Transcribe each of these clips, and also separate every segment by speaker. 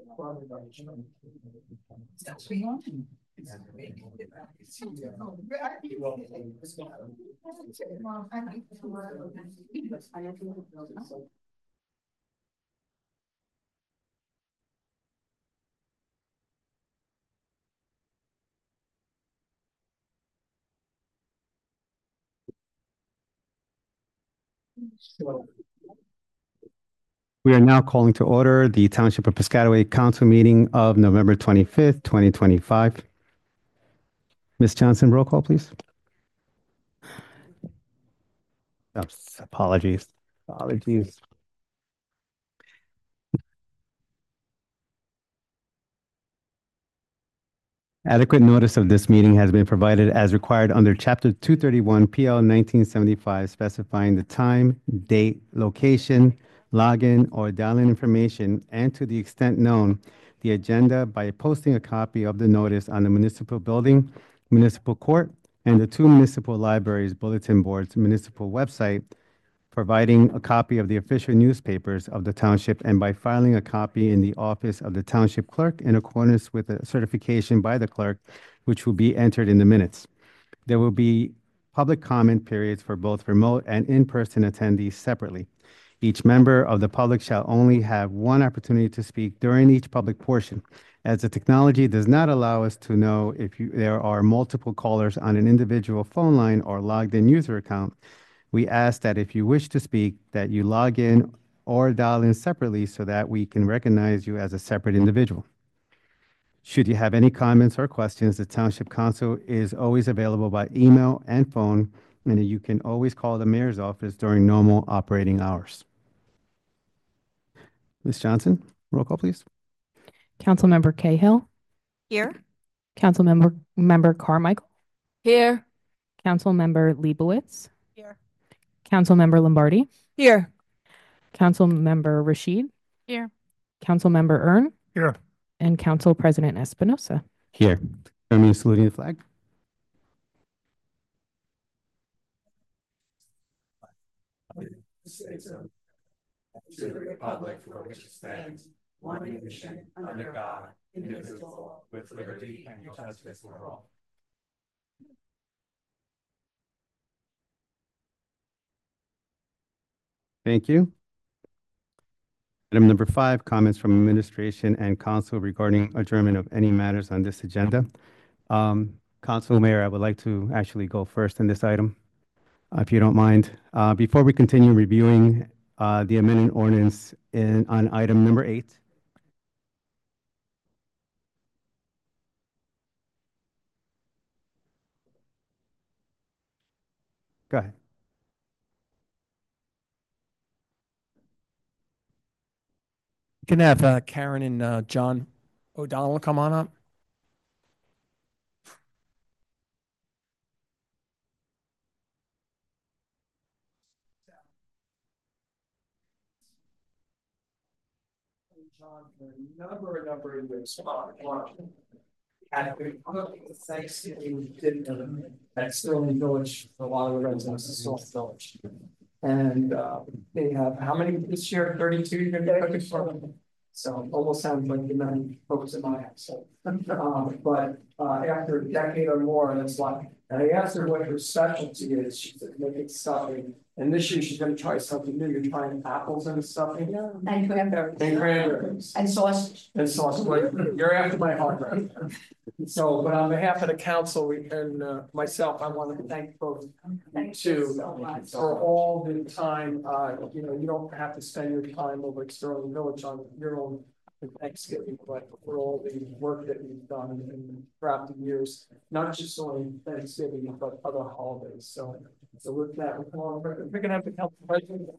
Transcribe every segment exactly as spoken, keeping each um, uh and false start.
Speaker 1: We are now calling to order the Township of Piscataway Council meeting of November twenty-fifth, twenty twenty-five. Miz Johnson, roll call, please. Oh, apologies. Apologies. Adequate notice of this meeting has been provided as required under Chapter two thirty-one P L nineteen seventy-five, specifying the time, date, location, login, or dial-in information, and to the extent known, the agenda by posting a copy of the notice on the municipal building, municipal court, and the two municipal libraries bulletin boards municipal website, providing a copy of the official newspapers of the township, and by filing a copy in the office of the township clerk in accordance with a certification by the clerk, which will be entered in the minutes. There will be public comment periods for both remote and in-person attendees separately. Each member of the public shall only have one opportunity to speak during each public portion. As the technology does not allow us to know if you, there are multiple callers on an individual phone line or logged-in user account, we ask that if you wish to speak, that you log in or dial in separately so that we can recognize you as a separate individual. Should you have any comments or questions, the Township Council is always available by email and phone, and you can always call the mayor's office during normal operating hours. Miz Johnson, roll call, please.
Speaker 2: Councilmember Cahill.
Speaker 3: Here.
Speaker 2: Councilmember Member Carmichael.
Speaker 3: Here.
Speaker 2: Councilmember Leibowitz.
Speaker 3: Here.
Speaker 2: Councilmember Lombardi.
Speaker 3: Here.
Speaker 2: Councilmember Rashid.
Speaker 3: Here.
Speaker 2: Councilmember Ern.
Speaker 4: Here.
Speaker 2: And Council President Espinosa.
Speaker 1: Here. Join me in saluting the flag.
Speaker 4: To the republic for which it stands, one nation, under God, indivisible, with liberty and justice for all.
Speaker 1: Thank you. Item number five, comments from administration and council regarding adjournment of any matters on this agenda. Um, Council Mayor, I would like to actually go first in this item, uh, if you don't mind. Uh, before we continue reviewing uh, the amendment ordinance in on item number eight. Go ahead.
Speaker 4: Can have uh, Karen and uh, John O'Donnell come on up. John, for a number, a number of years. Thanksgiving dinner at Sterling Village for a lot of the residents of South Village. And uh, they have how many this year? thirty-two you're gonna be cooking for them. So almost sounds like the many folks in my house. um, but uh, after a decade or more, that's why. And I asked her what her specialty is. She said making stuffing. And this year she's going to try something new. You're trying apples and stuffing. Yeah.
Speaker 3: And cranberries.
Speaker 4: And cranberries.
Speaker 3: And sausage.
Speaker 4: And sausage. You're after my heart, right? So, but on behalf of the council and uh, myself, I want to thank both
Speaker 3: Thank
Speaker 4: you
Speaker 3: you so much.
Speaker 4: for all the time. Uh, you know, you don't have to spend your time over at Sterling Village on your own Thanksgiving, but for all the work that you've done in throughout the years, not just on Thanksgiving, but other holidays. So, so with that, we're going to have the council president.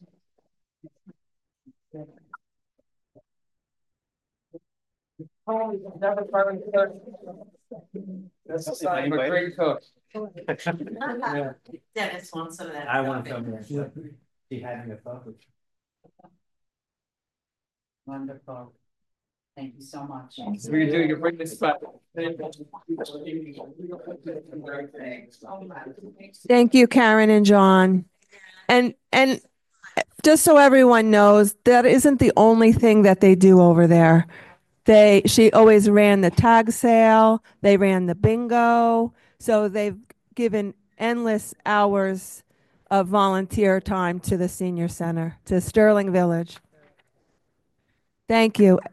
Speaker 4: That's a sign of a great cook. Yeah.
Speaker 3: Dennis wants some of that.
Speaker 1: I want to come here. He had me a thought.
Speaker 3: Wonderful. Thank you so much.
Speaker 4: So we can do your bring this back.
Speaker 5: Thank you, Karen and John. And and just so everyone knows, that isn't the only thing that they do over there. They, she always ran the tag sale. They ran the bingo. So they've given endless hours of volunteer time to the senior center, to Sterling Village. Thank you.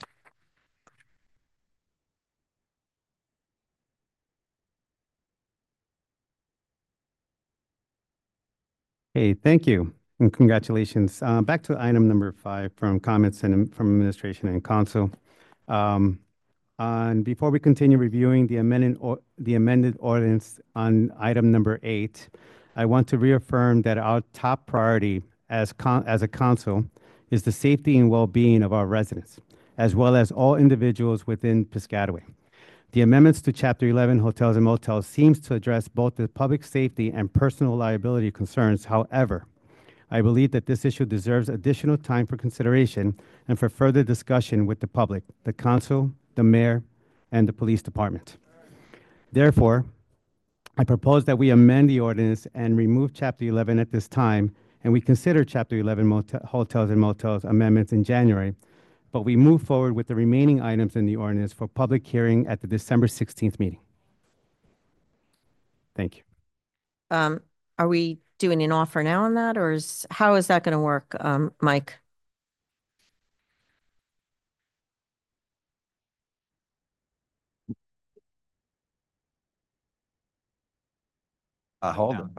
Speaker 1: Hey, thank you and congratulations. Uh, back to item number five from comments and from administration and council. Um, and before we continue reviewing the amended or the amended ordinance on item number eight, I want to reaffirm that our top priority as con as a council is the safety and well-being of our residents, as well as all individuals within Piscataway. The amendments to Chapter eleven Hotels and Motels seems to address both the public safety and personal liability concerns. However, I believe that this issue deserves additional time for consideration and for further discussion with the public, the council, the mayor, and the police department. Therefore, I propose that we amend the ordinance and remove Chapter eleven at this time, and we consider Chapter eleven motel, hotels and motels amendments in January, but we move forward with the remaining items in the ordinance for public hearing at the December sixteenth meeting. Thank you.
Speaker 6: Um, are we doing an offer now on that, or is, how is that going to work, um, Mike?
Speaker 7: Uh, hold on.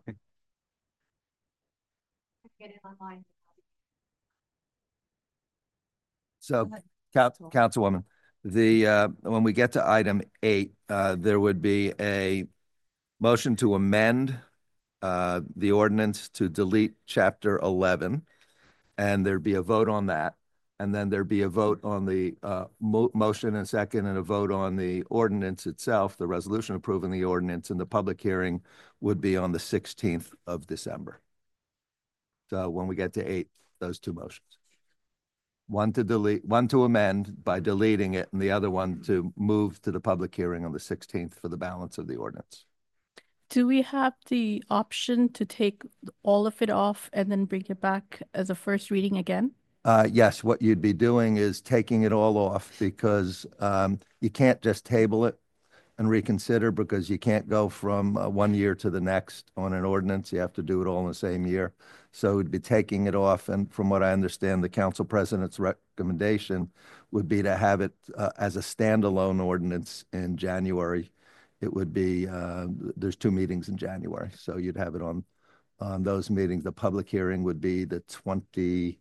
Speaker 7: So, Coun- Councilwoman, the, uh, when we get to item eight, uh, there would be a motion to amend, uh, the ordinance to delete chapter eleven, and there'd be a vote on that. And then there'd be a vote on the, uh, mo- motion and second, and a vote on the ordinance itself, the resolution approving the ordinance, and the public hearing would be on the sixteenth of December. So when we get to eight, those two motions. One to delete, one to amend by deleting it, and the other one to move to the public hearing on the sixteenth for the balance of the ordinance.
Speaker 8: Do we have the option to take all of it off and then bring it back as a first reading again?
Speaker 7: Uh, yes, what you'd be doing is taking it all off because um, you can't just table it and reconsider, because you can't go from uh, one year to the next on an ordinance. You have to do it all in the same year. So we'd be taking it off. And from what I understand, the council president's recommendation would be to have it uh, as a standalone ordinance in January. It would be, uh, there's two meetings in January. So you'd have it on, on those meetings. The public hearing would be the twenty,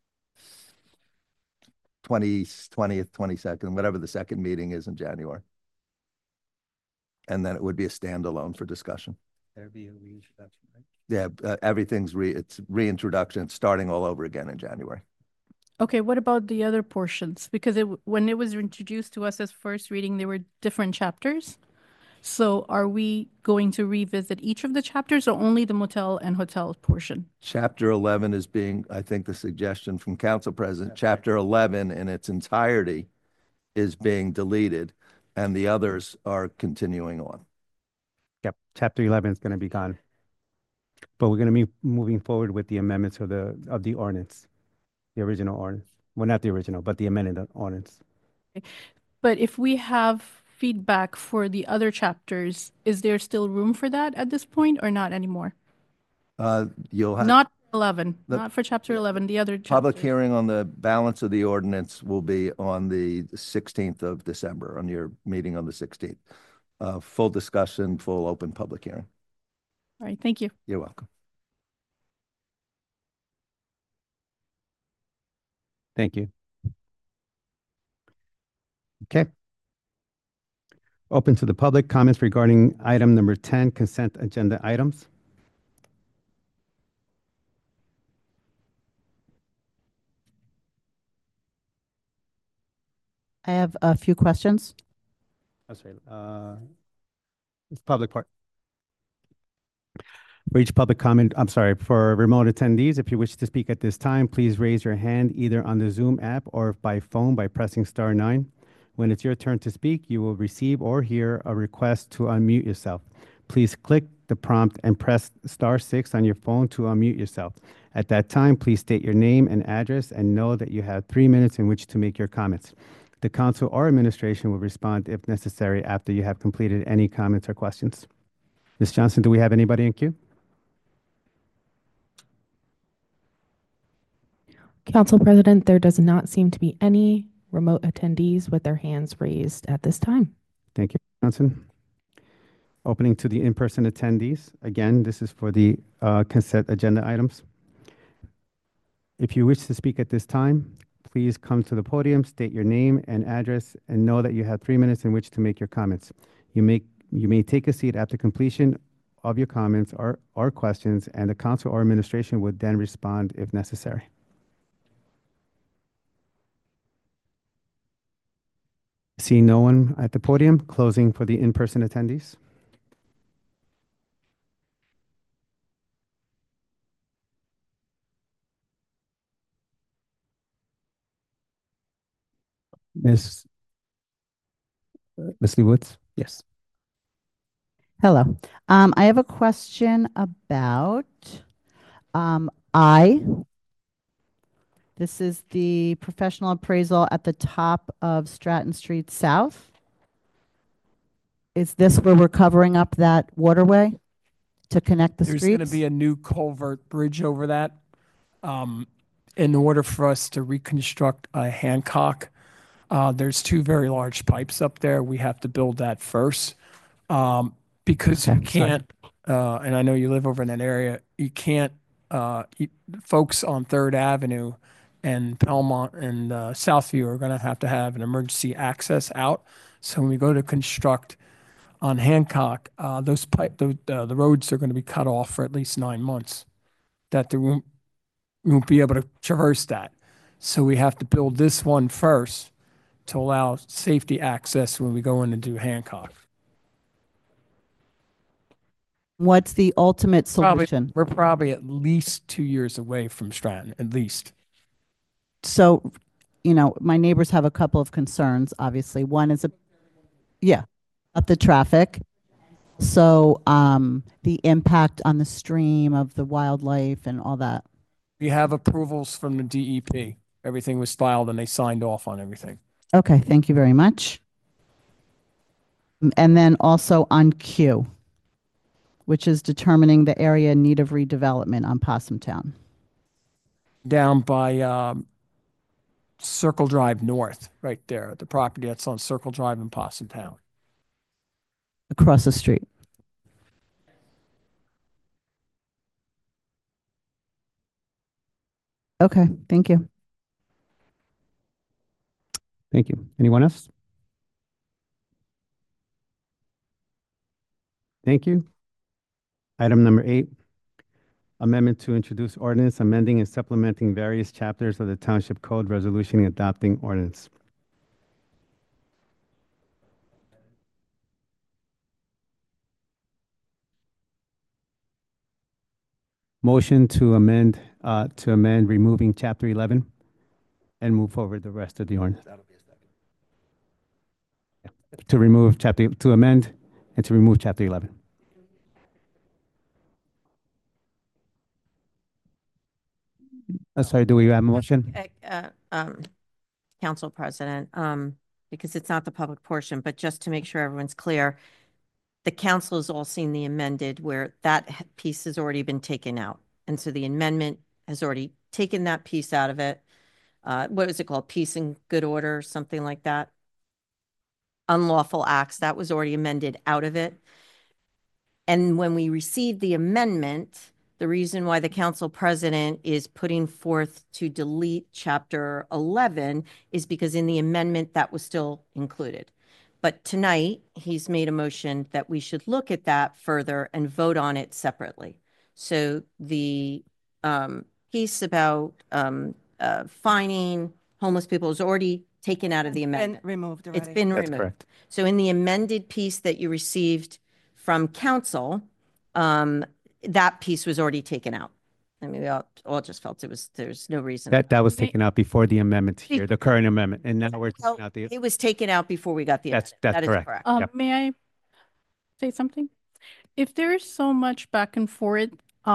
Speaker 7: twentieth, twenty-second, whatever the second meeting is in January. And then it would be a standalone for discussion.
Speaker 1: There'd be a reintroduction, right?
Speaker 7: Yeah, uh, everything's re, it's reintroduction, it's starting all over again in January.
Speaker 8: Okay, what about the other portions? Because it, when it was introduced to us as first reading, there were different chapters. So are we going to revisit each of the chapters or only the motel and hotel portion?
Speaker 7: Chapter eleven is being, I think the suggestion from Council President, Chapter eleven in its entirety is being deleted, and the others are continuing on.
Speaker 1: Yep, Chapter eleven is going to be gone. But we're going to be moving forward with the amendments of the, of the ordinance, the original ordinance. Well, not the original, but the amended ordinance.
Speaker 8: But if we have feedback for the other chapters, is there still room for that at this point or not anymore?
Speaker 7: Uh, you'll have.
Speaker 8: Not eleven,
Speaker 7: The-
Speaker 8: not for chapter eleven, the other
Speaker 7: Public
Speaker 8: chapters.
Speaker 7: hearing on the balance of the ordinance will be on the sixteenth of December, on your meeting on the sixteenth. Uh, full discussion, full open public hearing.
Speaker 8: All right, thank you.
Speaker 7: You're welcome.
Speaker 1: Thank you. Okay. Open to the public. Comments regarding item number ten, consent agenda items.
Speaker 9: I have a few questions.
Speaker 1: Oh, sorry. Uh, it's public part. For each public comment, I'm sorry, for remote attendees, if you wish to speak at this time, please raise your hand either on the Zoom app or by phone by pressing star nine. When it's your turn to speak, you will receive or hear a request to unmute yourself. Please click the prompt and press star six on your phone to unmute yourself. At that time, please state your name and address and know that you have three minutes in which to make your comments. The council or administration will respond if necessary after you have completed any comments or questions. Miz Johnson, do we have anybody in queue?
Speaker 2: Council President, there does not seem to be any remote attendees with their hands raised at this time.
Speaker 1: Thank you, Johnson. Opening to the in-person attendees. Again, this is for the uh, consent agenda items. If you wish to speak at this time, please come to the podium, state your name and address, and know that you have three minutes in which to make your comments. You may, you may take a seat after completion of your comments or, or questions, and the council or administration would then respond if necessary. Seeing no one at the podium, closing for the in-person attendees. Miz Miz Lee Woods? Yes.
Speaker 9: Hello. Um, I have a question about, um, I. This is the professional appraisal at the top of Stratton Street South. Is this where we're covering up that waterway to connect the
Speaker 4: There's
Speaker 9: streets?
Speaker 4: going to be a new culvert bridge over that. Um, in order for us to reconstruct a Hancock, uh, there's two very large pipes up there. We have to build that first. Um, because you
Speaker 9: Okay, sorry.
Speaker 4: can't, uh, and I know you live over in that area, you can't, uh, you, folks on Third Avenue and Belmont and uh, Southview are going to have to have an emergency access out. So when we go to construct on Hancock, uh, those pipe, the, uh, the roads are going to be cut off for at least nine months. That they won't, we won't be able to traverse that. So we have to build this one first to allow safety access when we go in and do Hancock.
Speaker 9: What's the ultimate
Speaker 4: Probably,
Speaker 9: solution?
Speaker 4: we're probably at least two years away from Stratton, at least.
Speaker 9: So, you know, my neighbors have a couple of concerns, obviously. One is, a, yeah, of the traffic. So, um, the impact on the stream of the wildlife and all that.
Speaker 4: We have approvals from the D E P. Everything was filed and they signed off on everything.
Speaker 9: Okay, thank you very much. And then also on Q, which is determining the area in need of redevelopment on Possum Town.
Speaker 4: Down by um, Circle Drive North, right there, the property that's on Circle Drive in Possum Town.
Speaker 9: Across the street. Okay, thank you.
Speaker 1: Thank you. Anyone else? Thank you. Item number eight, amendment to introduce ordinance amending and supplementing various chapters of the Township Code Resolution adopting ordinance. Motion to amend, uh, to amend removing chapter eleven and move forward the rest of the ordinance. To remove chapter, to amend and to remove chapter eleven. Uh, sorry, do we have a motion?
Speaker 6: Uh, uh, um, Council President, um, because it's not the public portion, but just to make sure everyone's clear, the council has all seen the amended where that h- piece has already been taken out. And so the amendment has already taken that piece out of it. Uh, what was it called? Peace and good order, something like that. Unlawful acts, that was already amended out of it. And when we received the amendment, the reason why the council president is putting forth to delete chapter eleven is because in the amendment that was still included. But tonight, he's made a motion that we should look at that further and vote on it separately. So the um, piece about um, uh, fining homeless people is already taken out of the
Speaker 5: Been
Speaker 6: amendment.
Speaker 5: removed already.
Speaker 6: It's been
Speaker 1: That's
Speaker 6: removed.
Speaker 1: correct.
Speaker 6: So in the amended piece that you received from council, um, that piece was already taken out. I mean, we all, all just felt it was, there's no reason.
Speaker 1: That, that was
Speaker 8: May-
Speaker 1: taken out before the amendment here, the current amendment, and now we're
Speaker 6: Well,
Speaker 1: taking out the,
Speaker 6: it was taken out before we got the.
Speaker 1: That's-
Speaker 6: amendment.
Speaker 1: that's
Speaker 6: That is
Speaker 1: correct.
Speaker 6: correct.
Speaker 8: Um,
Speaker 1: Yep.
Speaker 8: may I say something? If there's so much back and forth, um,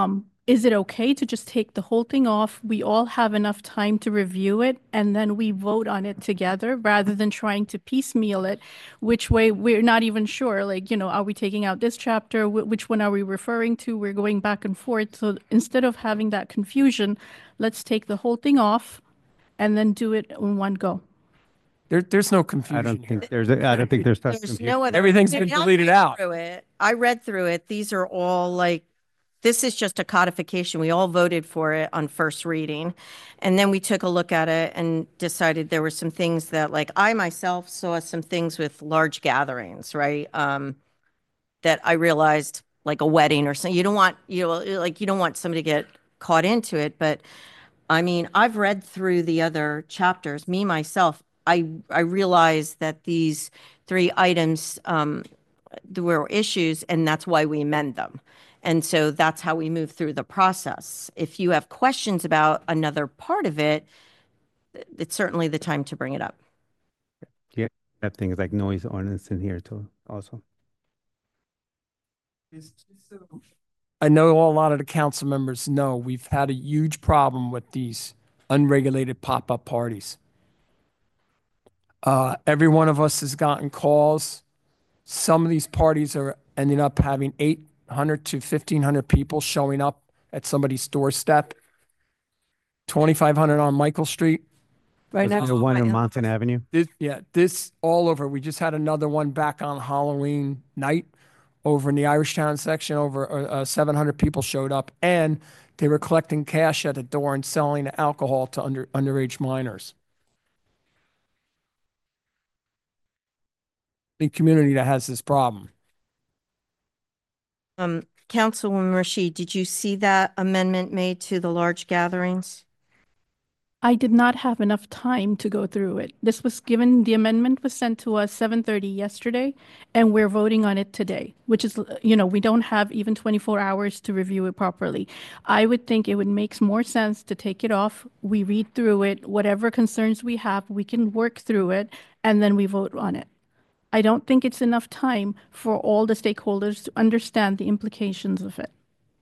Speaker 8: is it okay to just take the whole thing off? We all have enough time to review it and then we vote on it together rather than trying to piecemeal it, which way we're not even sure. Like, you know, are we taking out this chapter? Wh- Which one are we referring to? We're going back and forth. So instead of having that confusion, let's take the whole thing off and then do it in one go.
Speaker 4: There, there's no
Speaker 1: I
Speaker 4: confusion
Speaker 1: don't
Speaker 4: here.
Speaker 1: think there's, a- I don't think there's. such
Speaker 6: There's
Speaker 1: confusion.
Speaker 6: no other.
Speaker 4: Everything's
Speaker 6: I
Speaker 4: been
Speaker 6: mean, I
Speaker 4: deleted
Speaker 6: read
Speaker 4: out.
Speaker 6: through it. I read through it. These are all like, this is just a codification. We all voted for it on first reading. And then we took a look at it and decided there were some things that, like, I myself saw some things with large gatherings, right? Um, that I realized, like a wedding or something, you don't want, you know, like, you don't want somebody to get caught into it. But I mean, I've read through the other chapters, me, myself, I, I realized that these three items, um, there were issues and that's why we amend them. And so that's how we move through the process. If you have questions about another part of it, it's certainly the time to bring it up.
Speaker 1: Yeah, have things like noise ordinance in here too, also.
Speaker 4: I know a lot of the council members know we've had a huge problem with these unregulated pop-up parties. Uh, every one of us has gotten calls. Some of these parties are ending up having eight hundred to fifteen hundred people showing up at somebody's doorstep. twenty-five hundred on Michael Street.
Speaker 5: Right
Speaker 1: There's
Speaker 5: next
Speaker 1: the
Speaker 5: to
Speaker 1: one
Speaker 5: my
Speaker 1: on
Speaker 5: in-laws.
Speaker 1: Mountain Avenue.
Speaker 4: This, yeah, this all over. We just had another one back on Halloween night over in the Irish Town section. Over uh, uh, seven hundred people showed up, and they were collecting cash at the door and selling alcohol to under underage minors. The community that has this problem.
Speaker 6: Um, Councilwoman Rashid, did you see that amendment made to the large gatherings?
Speaker 8: I did not have enough time to go through it. This was given, the amendment was sent to us seven thirty yesterday, and we're voting on it today, which is, you know, we don't have even twenty-four hours to review it properly. I would think it would make more sense to take it off. We read through it, whatever concerns we have, we can work through it, and then we vote on it. I don't think it's enough time for all the stakeholders to understand the implications of it.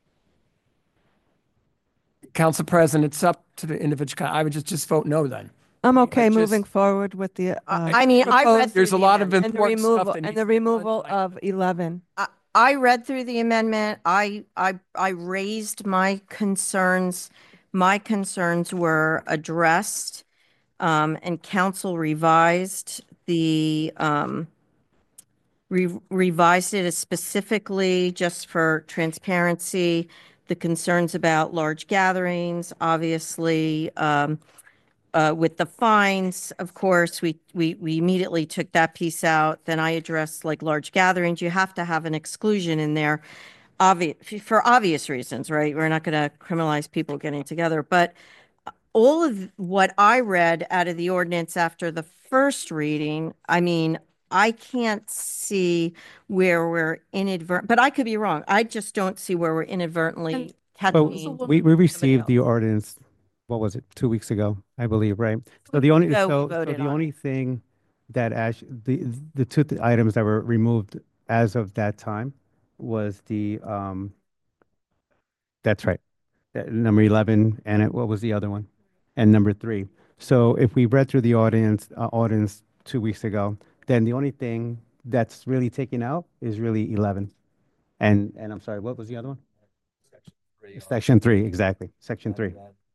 Speaker 4: Council President, it's up to the individual. I would just just vote no then.
Speaker 5: I'm okay
Speaker 4: just-
Speaker 5: moving forward with the. uh,
Speaker 6: I mean, I read
Speaker 5: proposed-
Speaker 6: through
Speaker 4: There's a
Speaker 6: the
Speaker 4: lot of
Speaker 6: amendment.
Speaker 5: And the
Speaker 4: important stuff
Speaker 5: removal,
Speaker 4: that
Speaker 5: and
Speaker 4: needs
Speaker 5: the
Speaker 4: to be done
Speaker 5: removal
Speaker 4: tonight.
Speaker 5: of eleven.
Speaker 6: I, I read through the amendment. I, I, I raised my concerns. My concerns were addressed, um, and council revised the, um, re- revised it as specifically just for transparency, the concerns about large gatherings, obviously, um, uh, with the fines, of course, we, we, we immediately took that piece out. Then I addressed like large gatherings. You have to have an exclusion in there, obvious, for obvious reasons, right? We're not going to criminalize people getting together. But all of what I read out of the ordinance after the first reading, I mean, I can't see where we're inadvertent, but I could be wrong. I just don't see where we're inadvertently
Speaker 8: And-
Speaker 6: touching.
Speaker 1: But we, we received
Speaker 6: else.
Speaker 1: the ordinance, what was it, two weeks ago, I believe, right? So the only,
Speaker 6: ago we
Speaker 1: so, so
Speaker 6: voted
Speaker 1: the
Speaker 6: on
Speaker 1: only thing that actually, the, the two th- items that were removed as of that time was the, um, that's right, that number eleven, and it, what was the other one? And number three. So if we read through the ordinance, uh, ordinance two weeks ago, then the only thing that's really taken out is really eleven. And, and I'm sorry, what was the other one? Section three, exactly, section three.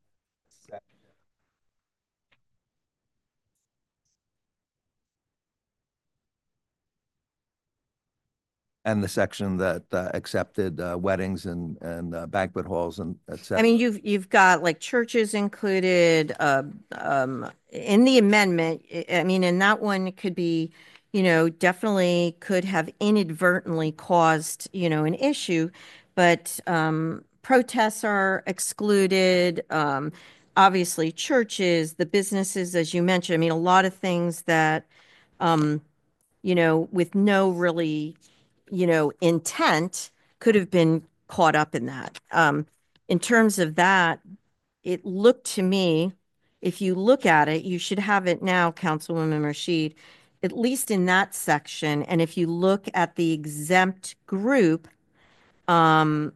Speaker 7: And the section that uh, accepted uh, weddings and, and uh, banquet halls and et cetera.
Speaker 6: I mean, you've, you've got like churches included, uh, um, in the amendment. I- I mean, and that one could be, you know, definitely could have inadvertently caused, you know, an issue, but, um, protests are excluded. Um, obviously churches, the businesses, as you mentioned, I mean, a lot of things that, um, you know, with no really, you know, intent could have been caught up in that. Um, in terms of that, it looked to me, if you look at it, you should have it now, Councilwoman Rashid, at least in that section. And if you look at the exempt group, um,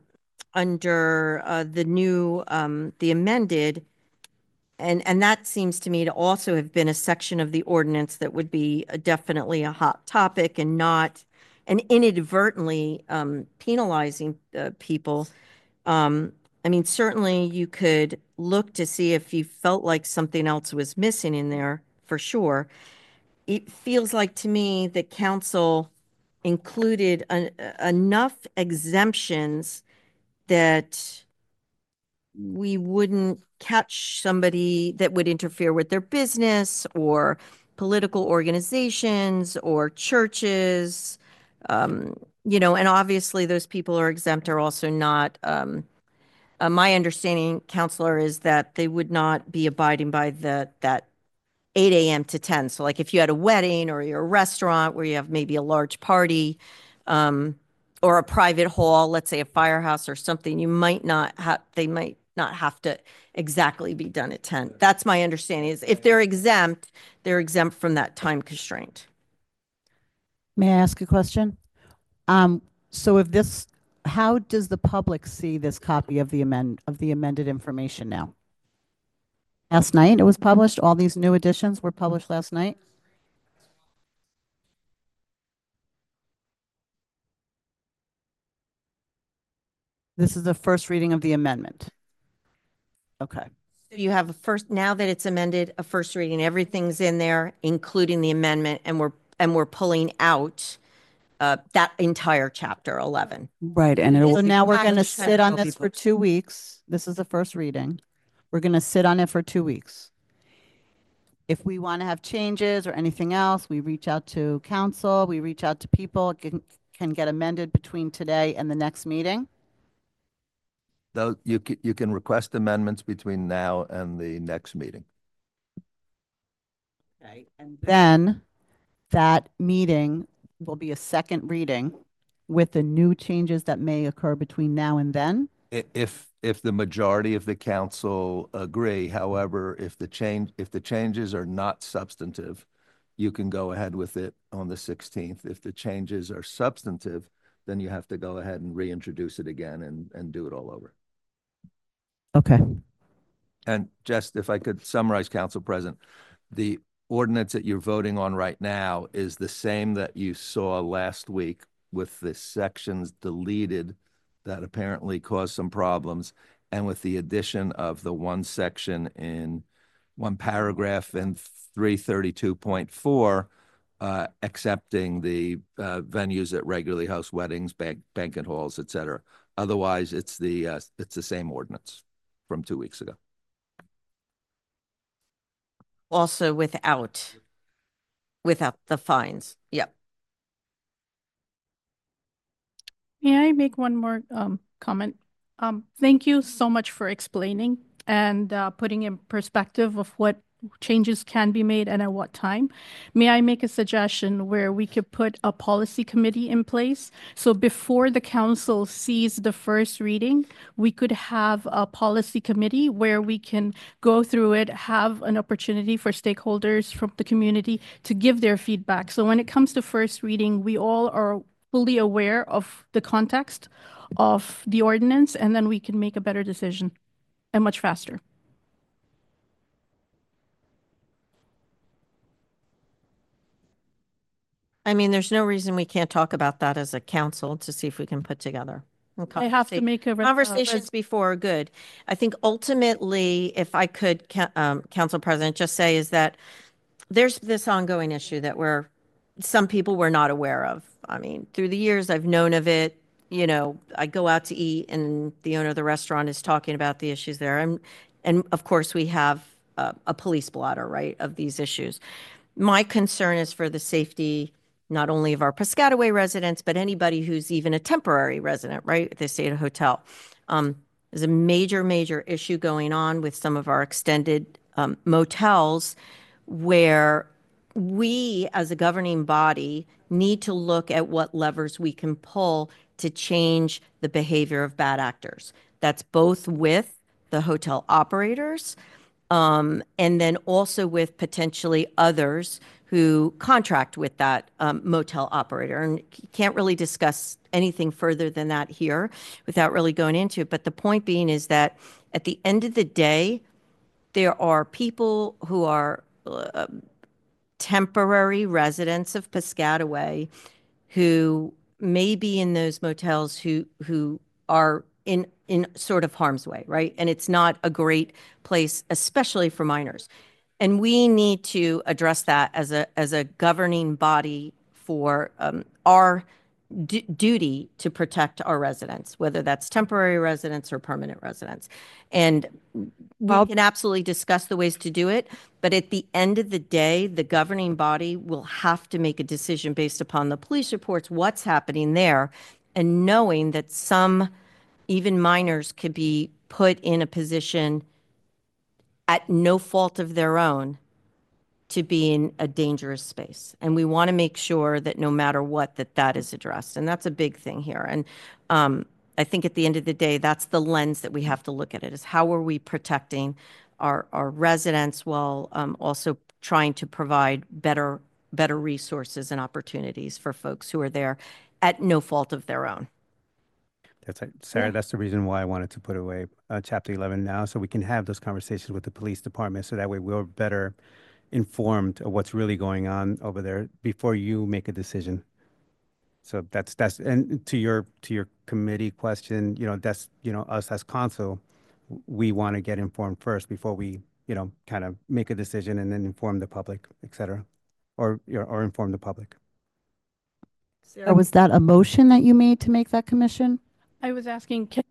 Speaker 6: under uh, the new, um, the amended, and, and that seems to me to also have been a section of the ordinance that would be a- definitely a hot topic and not, and inadvertently um, penalizing uh, people. Um, I mean, certainly you could look to see if you felt like something else was missing in there, for sure. It feels like to me that council included en- enough exemptions that we wouldn't catch somebody that would interfere with their business or political organizations or churches. Um, you know, and obviously those people are exempt are also not, um, uh, my understanding, Counselor, is that they would not be abiding by the, that eight a m to ten. So like if you had a wedding or you're a restaurant where you have maybe a large party, um, or a private hall, let's say a firehouse or something, you might not have, they might not have to exactly be done at ten. That's my understanding is if they're exempt, they're exempt from that time constraint.
Speaker 9: May I ask a question? Um, so if this, how does the public see this copy of the amend, of the amended information now? Last night it was published, all these new additions were published last night? This is the first reading of the amendment. Okay.
Speaker 6: You have a first, now that it's amended, a first reading, everything's in there, including the amendment, and we're, and we're pulling out uh, that entire chapter eleven.
Speaker 9: Right, and
Speaker 6: It
Speaker 9: it-
Speaker 6: is
Speaker 9: so
Speaker 6: the
Speaker 9: now we're
Speaker 6: fact
Speaker 9: going to
Speaker 6: of trying to
Speaker 9: sit on
Speaker 6: tell
Speaker 9: this
Speaker 6: people.
Speaker 9: for two weeks. This is the first reading. We're going to sit on it for two weeks. If we want to have changes or anything else, we reach out to council, we reach out to people, it can, can get amended between today and the next meeting.
Speaker 7: Though you can, you can request amendments between now and the next meeting.
Speaker 9: Okay, and then that meeting will be a second reading with the new changes that may occur between now and then.
Speaker 7: I- If, if the majority of the council agree, however, if the change, if the changes are not substantive, you can go ahead with it on the sixteenth. If the changes are substantive, then you have to go ahead and reintroduce it again and, and do it all over.
Speaker 9: Okay.
Speaker 7: And just if I could summarize, Council President, the ordinance that you're voting on right now is the same that you saw last week with the sections deleted that apparently caused some problems, and with the addition of the one section in one paragraph in three thirty-two point four, uh, accepting the uh, venues that regularly host weddings, bank, banquet halls, et cetera. Otherwise, it's the uh, it's the same ordinance from two weeks ago.
Speaker 6: Also without, without the fines. Yep.
Speaker 8: May I make one more um, comment? Um, thank you so much for explaining and uh, putting in perspective of what changes can be made and at what time. May I make a suggestion where we could put a policy committee in place? So before the council sees the first reading, we could have a policy committee where we can go through it, have an opportunity for stakeholders from the community to give their feedback. So when it comes to first reading, we all are fully aware of the context of the ordinance, and then we can make a better decision and much faster.
Speaker 6: I mean, there's no reason we can't talk about that as a council to see if we can put together.
Speaker 8: I have to make a. res- uh,
Speaker 6: Conversations
Speaker 8: res-
Speaker 6: before are good. I think ultimately, if I could, ca- um, Council President, just say is that there's this ongoing issue that we're, some people were not aware of. I mean, through the years, I've known of it. You know, I go out to eat and the owner of the restaurant is talking about the issues there. And, and of course, we have a, a police blotter, right, of these issues. My concern is for the safety, not only of our Piscataway residents, but anybody who's even a temporary resident, right? If they stay at a hotel. Um, there's a major, major issue going on with some of our extended um, motels where we, as a governing body, need to look at what levers we can pull to change the behavior of bad actors. That's both with the hotel operators, um, and then also with potentially others who contract with that um, motel operator. And can't really discuss anything further than that here without really going into it. But the point being is that at the end of the day, there are people who are uh, temporary residents of Piscataway who may be in those motels who who are in in sort of harm's way, right? And it's not a great place, especially for minors. And we need to address that as a as a governing body for um, our du- duty to protect our residents, whether that's temporary residents or permanent residents. And we
Speaker 5: I'll-
Speaker 6: can absolutely discuss the ways to do it, but at the end of the day, the governing body will have to make a decision based upon the police reports, what's happening there, and knowing that some, even minors, could be put in a position at no fault of their own to be in a dangerous space. And we want to make sure that no matter what, that that is addressed. And that's a big thing here. And um, I think at the end of the day, that's the lens that we have to look at it, is how are we protecting our, our residents while um, also trying to provide better, better resources and opportunities for folks who are there at no fault of their own.
Speaker 1: That's right. Sarah, that's the reason why I wanted to put away uh, chapter eleven now, so we can have those conversations with the police department, so that way we're better informed of what's really going on over there before you make a decision. So that's, that's, and to your, to your committee question, you know, that's, you know, us as council, we want to get informed first before we, you know, kind of make a decision and then inform the public, et cetera, or, or inform the public.
Speaker 9: So was that a motion that you made to make that commission?
Speaker 8: I was asking, can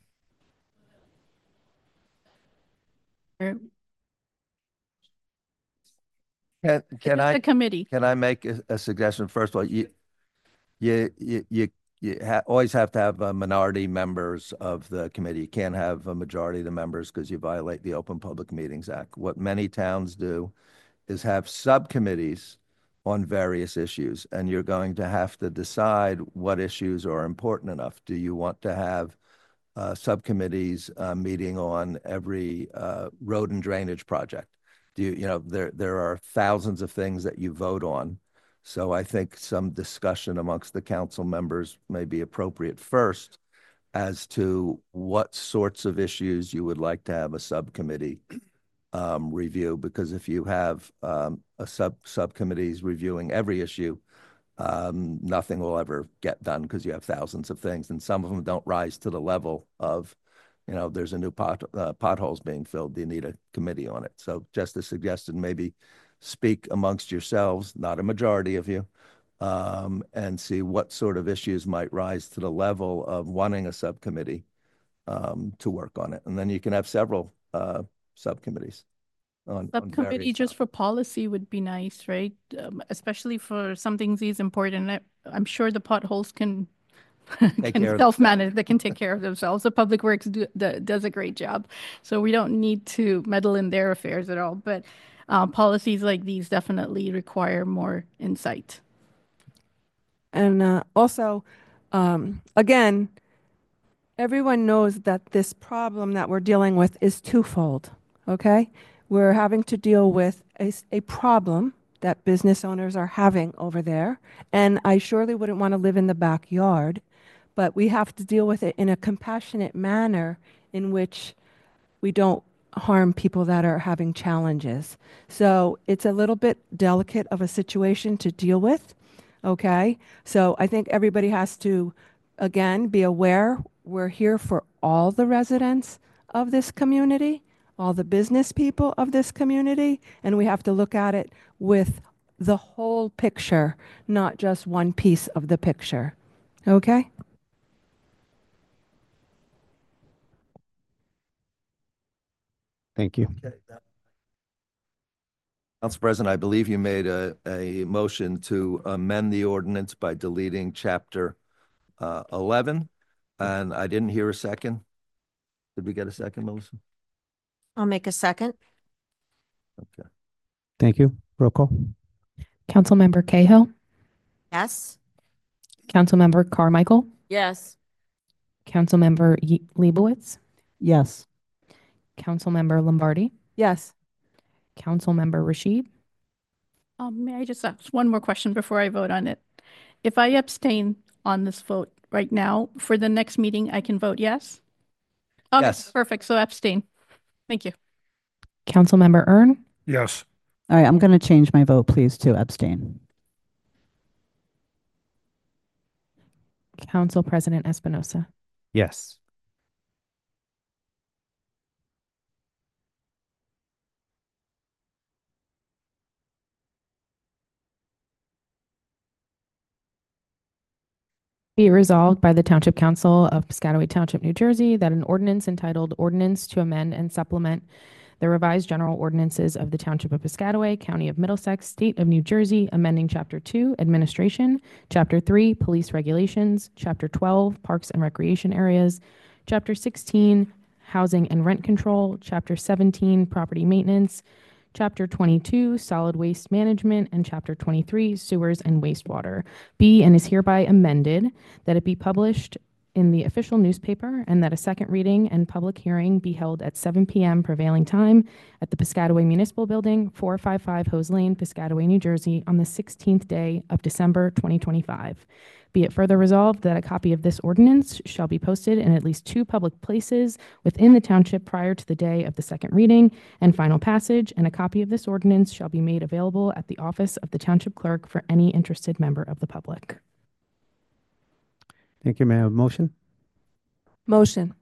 Speaker 7: Can, can
Speaker 8: the
Speaker 7: I,
Speaker 8: committee?
Speaker 7: can I make a, a suggestion? First of all, you, you, you, you, you ha- always have to have uh, minority members of the committee. You can't have a majority of the members because you violate the Open Public Meetings Act. What many towns do is have subcommittees on various issues, and you're going to have to decide what issues are important enough. Do you want to have uh, subcommittees uh, meeting on every uh, road and drainage project? Do you, you know, there, there are thousands of things that you vote on. So I think some discussion amongst the council members may be appropriate first as to what sorts of issues you would like to have a subcommittee um, review, because if you have um, a sub subcommittees reviewing every issue, um, nothing will ever get done because you have thousands of things, and some of them don't rise to the level of, you know, there's a new pot uh, potholes being filled. You need a committee on it. So just a suggestion, maybe speak amongst yourselves, not a majority of you, um, and see what sort of issues might rise to the level of wanting a subcommittee um, to work on it. And then you can have several uh, subcommittees. On,
Speaker 8: Subcommittee
Speaker 7: on
Speaker 8: just for policy would be nice, right? Um, especially for something these important. I, I'm sure the potholes can can self-manage. They can take care of themselves. The Public Works do, do, does a great job, so we don't need to meddle in their affairs at all. But uh, policies like these definitely require more insight.
Speaker 5: And uh, also, um, again, everyone knows that this problem that we're dealing with is twofold, okay? We're having to deal with a, s- a problem that business owners are having over there, and I surely wouldn't want to live in the backyard, but we have to deal with it in a compassionate manner in which we don't harm people that are having challenges. So it's a little bit delicate of a situation to deal with, okay? So I think everybody has to, again, be aware we're here for all the residents of this community, all the business people of this community, and we have to look at it with the whole picture, not just one piece of the picture, okay?
Speaker 1: Thank you.
Speaker 7: Okay. Council President, I believe you made a, a motion to amend the ordinance by deleting chapter uh, eleven, and I didn't hear a second. Did we get a second, Melissa?
Speaker 6: I'll make a second.
Speaker 7: Okay.
Speaker 1: Thank you. Roll call.
Speaker 2: Councilmember Cahill,
Speaker 6: Yes?
Speaker 2: Councilmember Carmichael,
Speaker 6: Yes.
Speaker 2: Councilmember Ye- Leibowitz,
Speaker 9: Yes.
Speaker 2: Councilmember Lombardi,
Speaker 5: Yes.
Speaker 2: Councilmember Rashid,
Speaker 8: Um, may I just ask one more question before I vote on it? If I abstain on this vote right now, for the next meeting, I can vote yes? Okay,
Speaker 7: Yes.
Speaker 8: perfect. So abstain. Thank you.
Speaker 2: Councilmember Ern,
Speaker 10: Yes.
Speaker 9: All right, I'm going to change my vote, please, to abstain.
Speaker 2: Council President Espinosa.
Speaker 1: Yes.
Speaker 2: Be it resolved by the Township Council of Piscataway Township, New Jersey, that an ordinance entitled Ordinance to Amend and Supplement the Revised General Ordinances of the Township of Piscataway, County of Middlesex, State of New Jersey, amending Chapter two, Administration, Chapter three, Police Regulations, Chapter twelve, Parks and Recreation Areas, Chapter sixteen, Housing and Rent Control, Chapter seventeen, Property Maintenance, Chapter twenty-two, Solid Waste Management, and Chapter twenty-three, Sewers and Wastewater. Be and is hereby amended that it be published in the official newspaper and that a second reading and public hearing be held at seven p m prevailing time at the Piscataway Municipal Building, four fifty-five Hose Lane, Piscataway, New Jersey, on the sixteenth day of December twenty twenty-five. Be it further resolved that a copy of this ordinance shall be posted in at least two public places within the township prior to the day of the second reading and final passage, and a copy of this ordinance shall be made available at the office of the township clerk for any interested member of the public.
Speaker 1: Thank you. May I have a motion?
Speaker 5: Motion.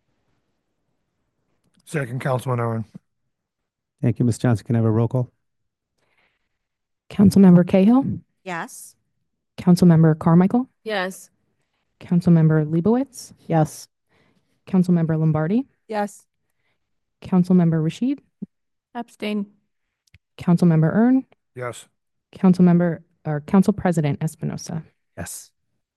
Speaker 10: Second, Councilman Aaron.
Speaker 1: Thank you, Miz Johnson. Can I have a roll call?
Speaker 2: Councilmember Cahill,
Speaker 6: Yes.
Speaker 2: Councilmember Carmichael,
Speaker 6: Yes.
Speaker 2: Councilmember Leibowitz,
Speaker 9: Yes.
Speaker 2: Councilmember Lombardi,
Speaker 5: Yes.
Speaker 2: Councilmember Rashid,
Speaker 8: Abstain.
Speaker 2: Councilmember Ern,
Speaker 10: Yes.
Speaker 2: Councilmember or Council President Espinosa.
Speaker 1: Yes.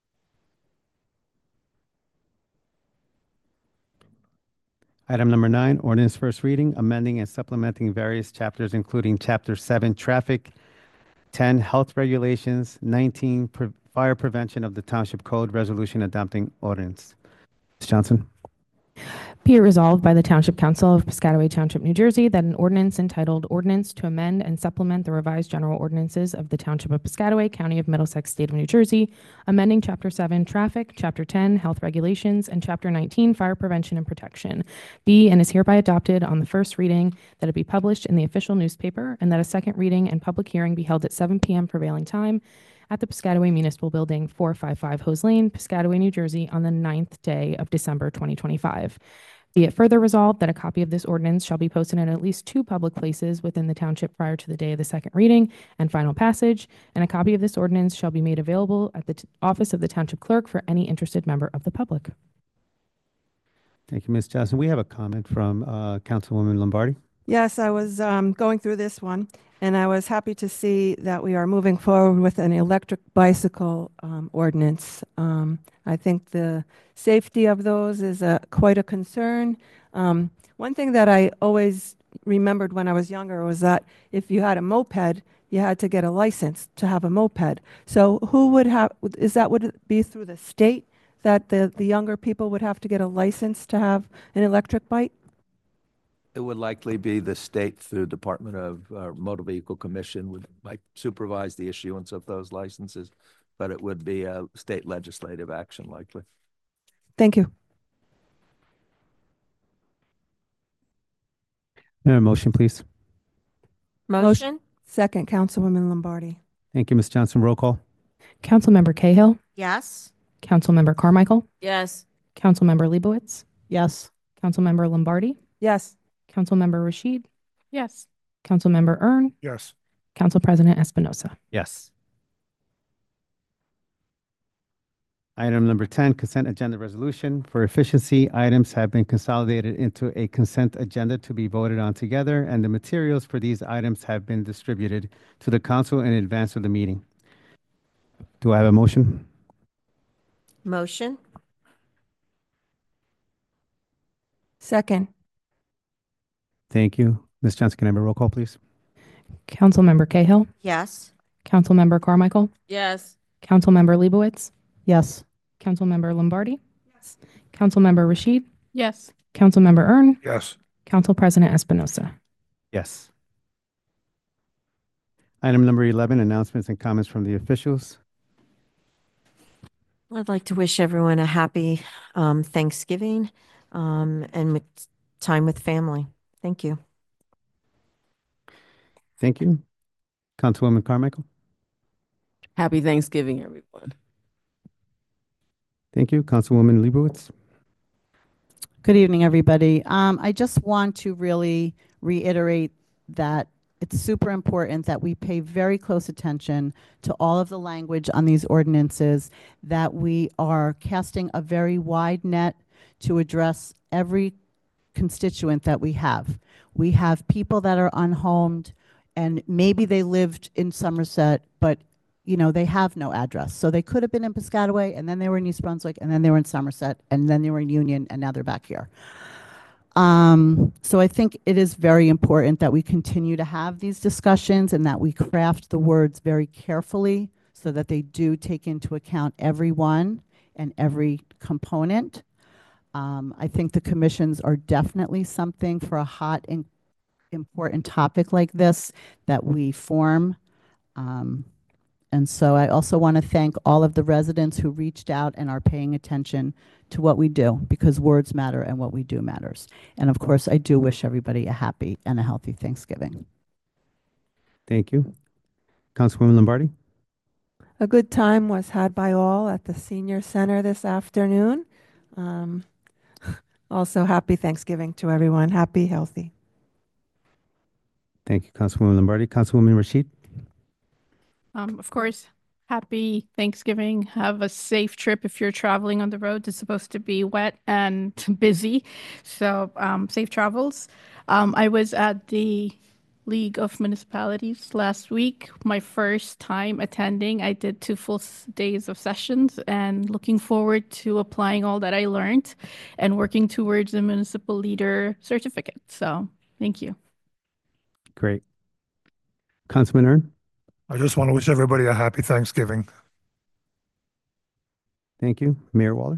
Speaker 1: Item number nine, ordinance first reading, amending and supplementing various chapters, including Chapter seven, Traffic, ten, Health Regulations, nineteen, Pre- Fire Prevention of the Township Code, Resolution adopting ordinance. Miz Johnson?
Speaker 2: Be it resolved by the Township Council of Piscataway Township, New Jersey, that an ordinance entitled Ordinance to Amend and Supplement the Revised General Ordinances of the Township of Piscataway, County of Middlesex, State of New Jersey, amending Chapter seven, Traffic, Chapter ten, Health Regulations, and Chapter nineteen, Fire Prevention and Protection, be and is hereby adopted on the first reading, that it be published in the official newspaper, and that a second reading and public hearing be held at seven p m prevailing time at the Piscataway Municipal Building, four fifty-five Hose Lane, Piscataway, New Jersey, on the ninth day of December twenty twenty-five. Be it further resolved that a copy of this ordinance shall be posted in at least two public places within the township prior to the day of the second reading and final passage, and a copy of this ordinance shall be made available at the t- office of the township clerk for any interested member of the public.
Speaker 1: Thank you, Miz Johnson. We have a comment from uh, Councilwoman Lombardi.
Speaker 5: Yes, I was um, going through this one, and I was happy to see that we are moving forward with an electric bicycle um, ordinance. Um, I think the safety of those is a, quite a concern. Um, one thing that I always remembered when I was younger was that if you had a moped, you had to get a license to have a moped. So who would have, is that, would it be through the state that the, the younger people would have to get a license to have an electric bike?
Speaker 7: It would likely be the state through Department of uh, Motor Vehicle Commission would like supervise the issuance of those licenses, but it would be a state legislative action likely.
Speaker 5: Thank you.
Speaker 1: May I have a motion, please?
Speaker 6: Motion?
Speaker 5: Second, Councilwoman Lombardi.
Speaker 1: Thank you, Miz Johnson. Roll call.
Speaker 2: Councilmember Cahill,
Speaker 6: Yes.
Speaker 2: Councilmember Carmichael,
Speaker 6: Yes.
Speaker 2: Councilmember Leibowitz,
Speaker 9: Yes.
Speaker 2: Councilmember Lombardi,
Speaker 5: Yes.
Speaker 2: Councilmember Rashid,
Speaker 8: Yes.
Speaker 2: Councilmember Ern,
Speaker 10: Yes.
Speaker 2: Council President Espinosa.
Speaker 1: Yes. Item number ten, consent agenda resolution. For efficiency, items have been consolidated into a consent agenda to be voted on together, and the materials for these items have been distributed to the council in advance of the meeting. Do I have a motion?
Speaker 6: Motion?
Speaker 5: Second.
Speaker 1: Thank you. Miz Johnson, can I have a roll call, please?
Speaker 2: Councilmember Cahill,
Speaker 6: Yes.
Speaker 2: Councilmember Carmichael,
Speaker 6: Yes.
Speaker 2: Councilmember Leibowitz,
Speaker 9: Yes.
Speaker 2: Councilmember Lombardi, Councilmember Rashid,
Speaker 8: Yes.
Speaker 2: Councilmember Ern,
Speaker 10: Yes.
Speaker 2: Council President Espinosa.
Speaker 1: Yes. Item number eleven, announcements and comments from the officials.
Speaker 6: I'd like to wish everyone a happy um, Thanksgiving um, and with time with family. Thank you.
Speaker 1: Thank you. Councilwoman Carmichael.
Speaker 10: Happy Thanksgiving, everyone.
Speaker 1: Thank you. Councilwoman Leibowitz.
Speaker 9: Good evening, everybody. Um, I just want to really reiterate that it's super important that we pay very close attention to all of the language on these ordinances, that we are casting a very wide net to address every constituent that we have. We have people that are unhomed, and maybe they lived in Somerset, but you know, they have no address. So they could have been in Piscataway, and then they were in East Brunswick, and then they were in Somerset, and then they were in Union, and now they're back here. Um, so I think it is very important that we continue to have these discussions and that we craft the words very carefully so that they do take into account everyone and every component. Um, I think the commissions are definitely something for a hot and important topic like this that we form. Um, And so I also want to thank all of the residents who reached out and are paying attention to what we do, because words matter and what we do matters. And of course, I do wish everybody a happy and a healthy Thanksgiving.
Speaker 1: Thank you. Councilwoman Lombardi.
Speaker 5: A good time was had by all at the senior center this afternoon. Um, also, happy Thanksgiving to everyone. Happy, healthy.
Speaker 1: Thank you, Councilwoman Lombardi. Councilwoman Rashid.
Speaker 8: Um, of course, happy Thanksgiving. Have a safe trip if you're traveling on the road. It's supposed to be wet and busy, so um, safe travels. Um, I was at the League of Municipalities last week, my first time attending. I did two full s- days of sessions and looking forward to applying all that I learned and working towards a municipal leader certificate. So thank you.
Speaker 1: Great. Councilman Ern.
Speaker 11: I just want to wish everybody a happy Thanksgiving.
Speaker 1: Thank you. Mayor Waller.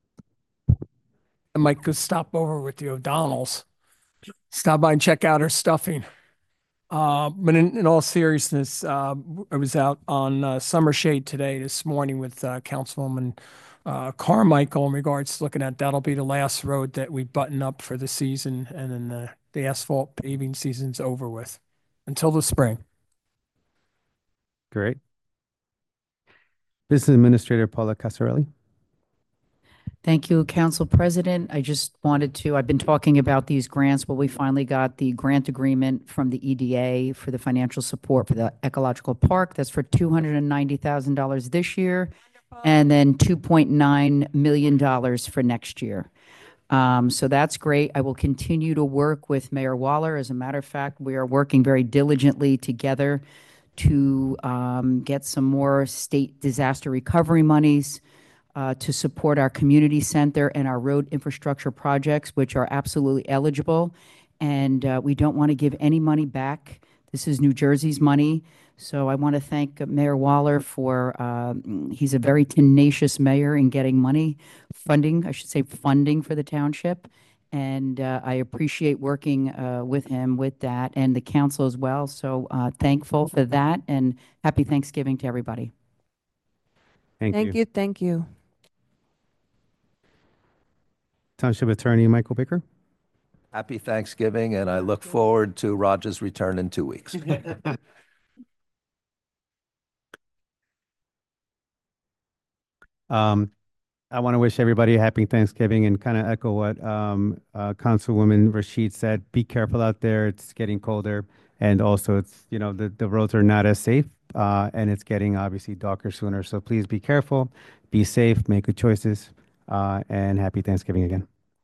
Speaker 4: I might go stop over with the O'Donnells. Stop by and check out our stuffing. Uh, but in, in all seriousness, uh, I was out on uh, Summer Shade today, this morning with uh, Councilwoman uh, Carmichael in regards to looking at that'll be the last road that we button up for the season, and then the, the asphalt paving season's over with until the spring.
Speaker 1: Great. Business Administrator Paula Casarelli.
Speaker 12: Thank you, Council President. I just wanted to, I've been talking about these grants, but we finally got the grant agreement from the E D A for the financial support for the ecological park. That's for two hundred ninety thousand dollars this year, and then two point nine million dollars for next year. Um, so that's great. I will continue to work with Mayor Waller. As a matter of fact, we are working very diligently together to um, get some more state disaster recovery monies uh, to support our community center and our road infrastructure projects, which are absolutely eligible. And uh, we don't want to give any money back. This is New Jersey's money. So I want to thank Mayor Waller for, um, he's a very tenacious mayor in getting money, funding, I should say funding for the township. And uh, I appreciate working uh, with him with that and the council as well. So uh, thankful for that, and happy Thanksgiving to everybody.
Speaker 1: Thank,
Speaker 5: Thank
Speaker 1: you.
Speaker 5: you. Thank you.
Speaker 1: Township Attorney Michael Baker.
Speaker 7: Happy Thanksgiving, and I look forward to Roger's return in two weeks.
Speaker 1: Um, I want to wish everybody a happy Thanksgiving and kind of echo what um, uh, Councilwoman Rashid said. Be careful out there. It's getting colder. And also, it's, you know, the, the roads are not as safe uh, and it's getting obviously darker sooner. So please be careful, be safe, make good choices, uh, and happy Thanksgiving again.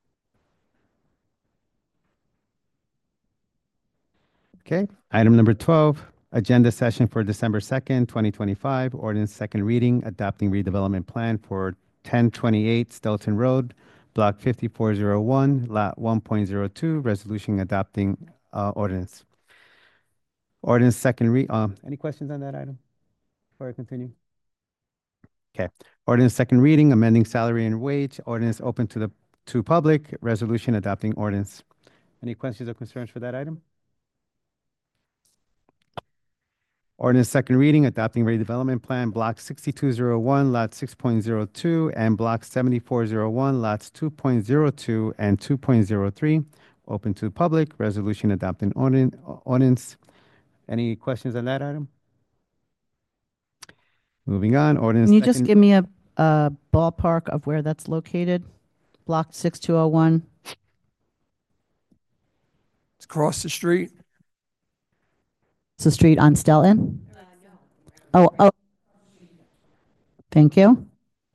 Speaker 1: Okay. Item number twelve, agenda session for December second, twenty twenty-five, ordinance second reading, adopting redevelopment plan for ten twenty-eight Stelton Road, block fifty-four oh one, lot one point oh two, resolution adopting uh, ordinance. Ordinance second read, um, any questions on that item before I continue? Okay. Ordinance second reading, amending salary and wage, ordinance open to the, to public, resolution adopting ordinance. Any questions or concerns for that item? Ordinance second reading, adopting redevelopment plan, block sixty-two oh one, lot six point zero two, and block seventy-four oh one, lots two point zero two and two point zero three. Open to the public. Resolution adopting ordin- ordinance. Any questions on that item? Moving on, ordinance.
Speaker 9: Can you just
Speaker 1: second-
Speaker 9: give me a, a ballpark of where that's located? Block six two oh one?
Speaker 11: It's across the street.
Speaker 9: It's the street on Stelton? Oh, oh. Thank you.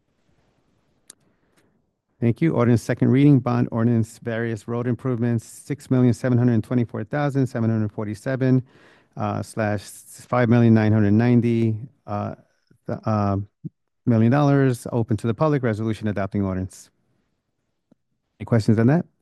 Speaker 1: Thank you. Ordinance second reading, bond ordinance, various road improvements, six million seven hundred twenty-four thousand seven hundred forty-seven uh, slash five million nine hundred ninety uh, th- uh, million dollars. Open to the public. Resolution adopting ordinance. Any questions on that?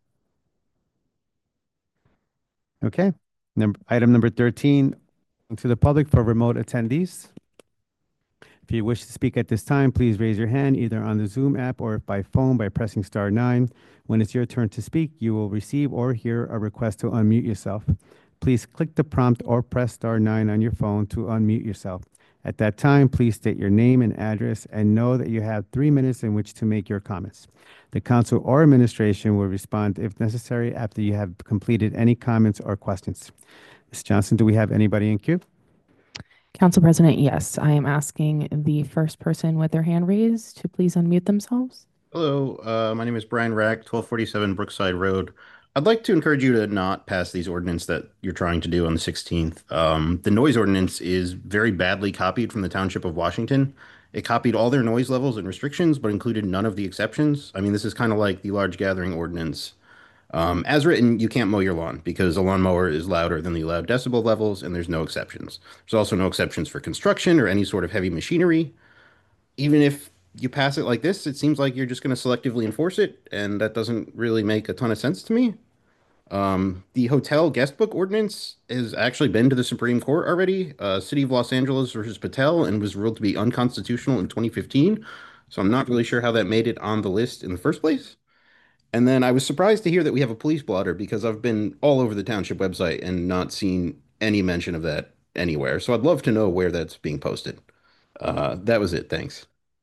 Speaker 1: Okay. Number item number thirteen, to the public for remote attendees. If you wish to speak at this time, please raise your hand either on the Zoom app or by phone by pressing star nine. When it's your turn to speak, you will receive or hear a request to unmute yourself. Please click the prompt or press star nine on your phone to unmute yourself. At that time, please state your name and address and know that you have three minutes in which to make your comments. The council or administration will respond if necessary after you have completed any comments or questions. Miz Johnson, do we have anybody in queue?
Speaker 2: Council President, yes, I am asking the first person with their hand raised to please unmute themselves.
Speaker 13: Hello, uh, my name is Brian Rack, twelve forty-seven Brookside Road. I'd like to encourage you to not pass these ordinance that you're trying to do on the sixteenth. Um, the noise ordinance is very badly copied from the Township of Washington. It copied all their noise levels and restrictions, but included none of the exceptions. I mean, this is kind of like the large gathering ordinance. Um, as written, you can't mow your lawn because a lawnmower is louder than the allowed decibel levels, and there's no exceptions. There's also no exceptions for construction or any sort of heavy machinery. Even if you pass it like this, it seems like you're just going to selectively enforce it, and that doesn't really make a ton of sense to me. Um, the hotel guest book ordinance has actually been to the Supreme Court already, uh, City of Los Angeles versus Patel, and was ruled to be unconstitutional in twenty fifteen. So I'm not really sure how that made it on the list in the first place. And then I was surprised to hear that we have a police blotter because I've been all over the township website and not seen any mention of that anywhere. So I'd love to know where that's being posted. Uh, that was it. Thanks.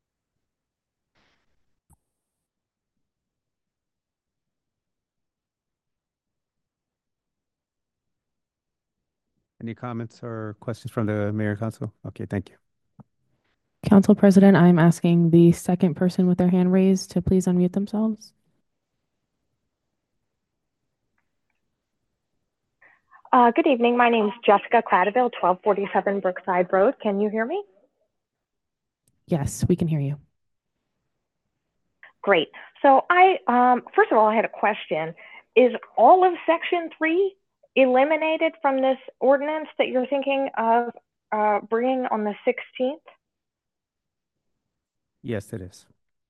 Speaker 1: Any comments or questions from the mayor and council? Okay, thank you.
Speaker 2: Council President, I'm asking the second person with their hand raised to please unmute themselves.
Speaker 14: Uh, good evening. My name is Jessica Cladeville, twelve forty-seven Brookside Road. Can you hear me?
Speaker 2: Yes, we can hear you.
Speaker 14: Great. So I, um, first of all, I had a question. Is all of section three eliminated from this ordinance that you're thinking of uh, bringing on the sixteenth?
Speaker 1: Yes, it is.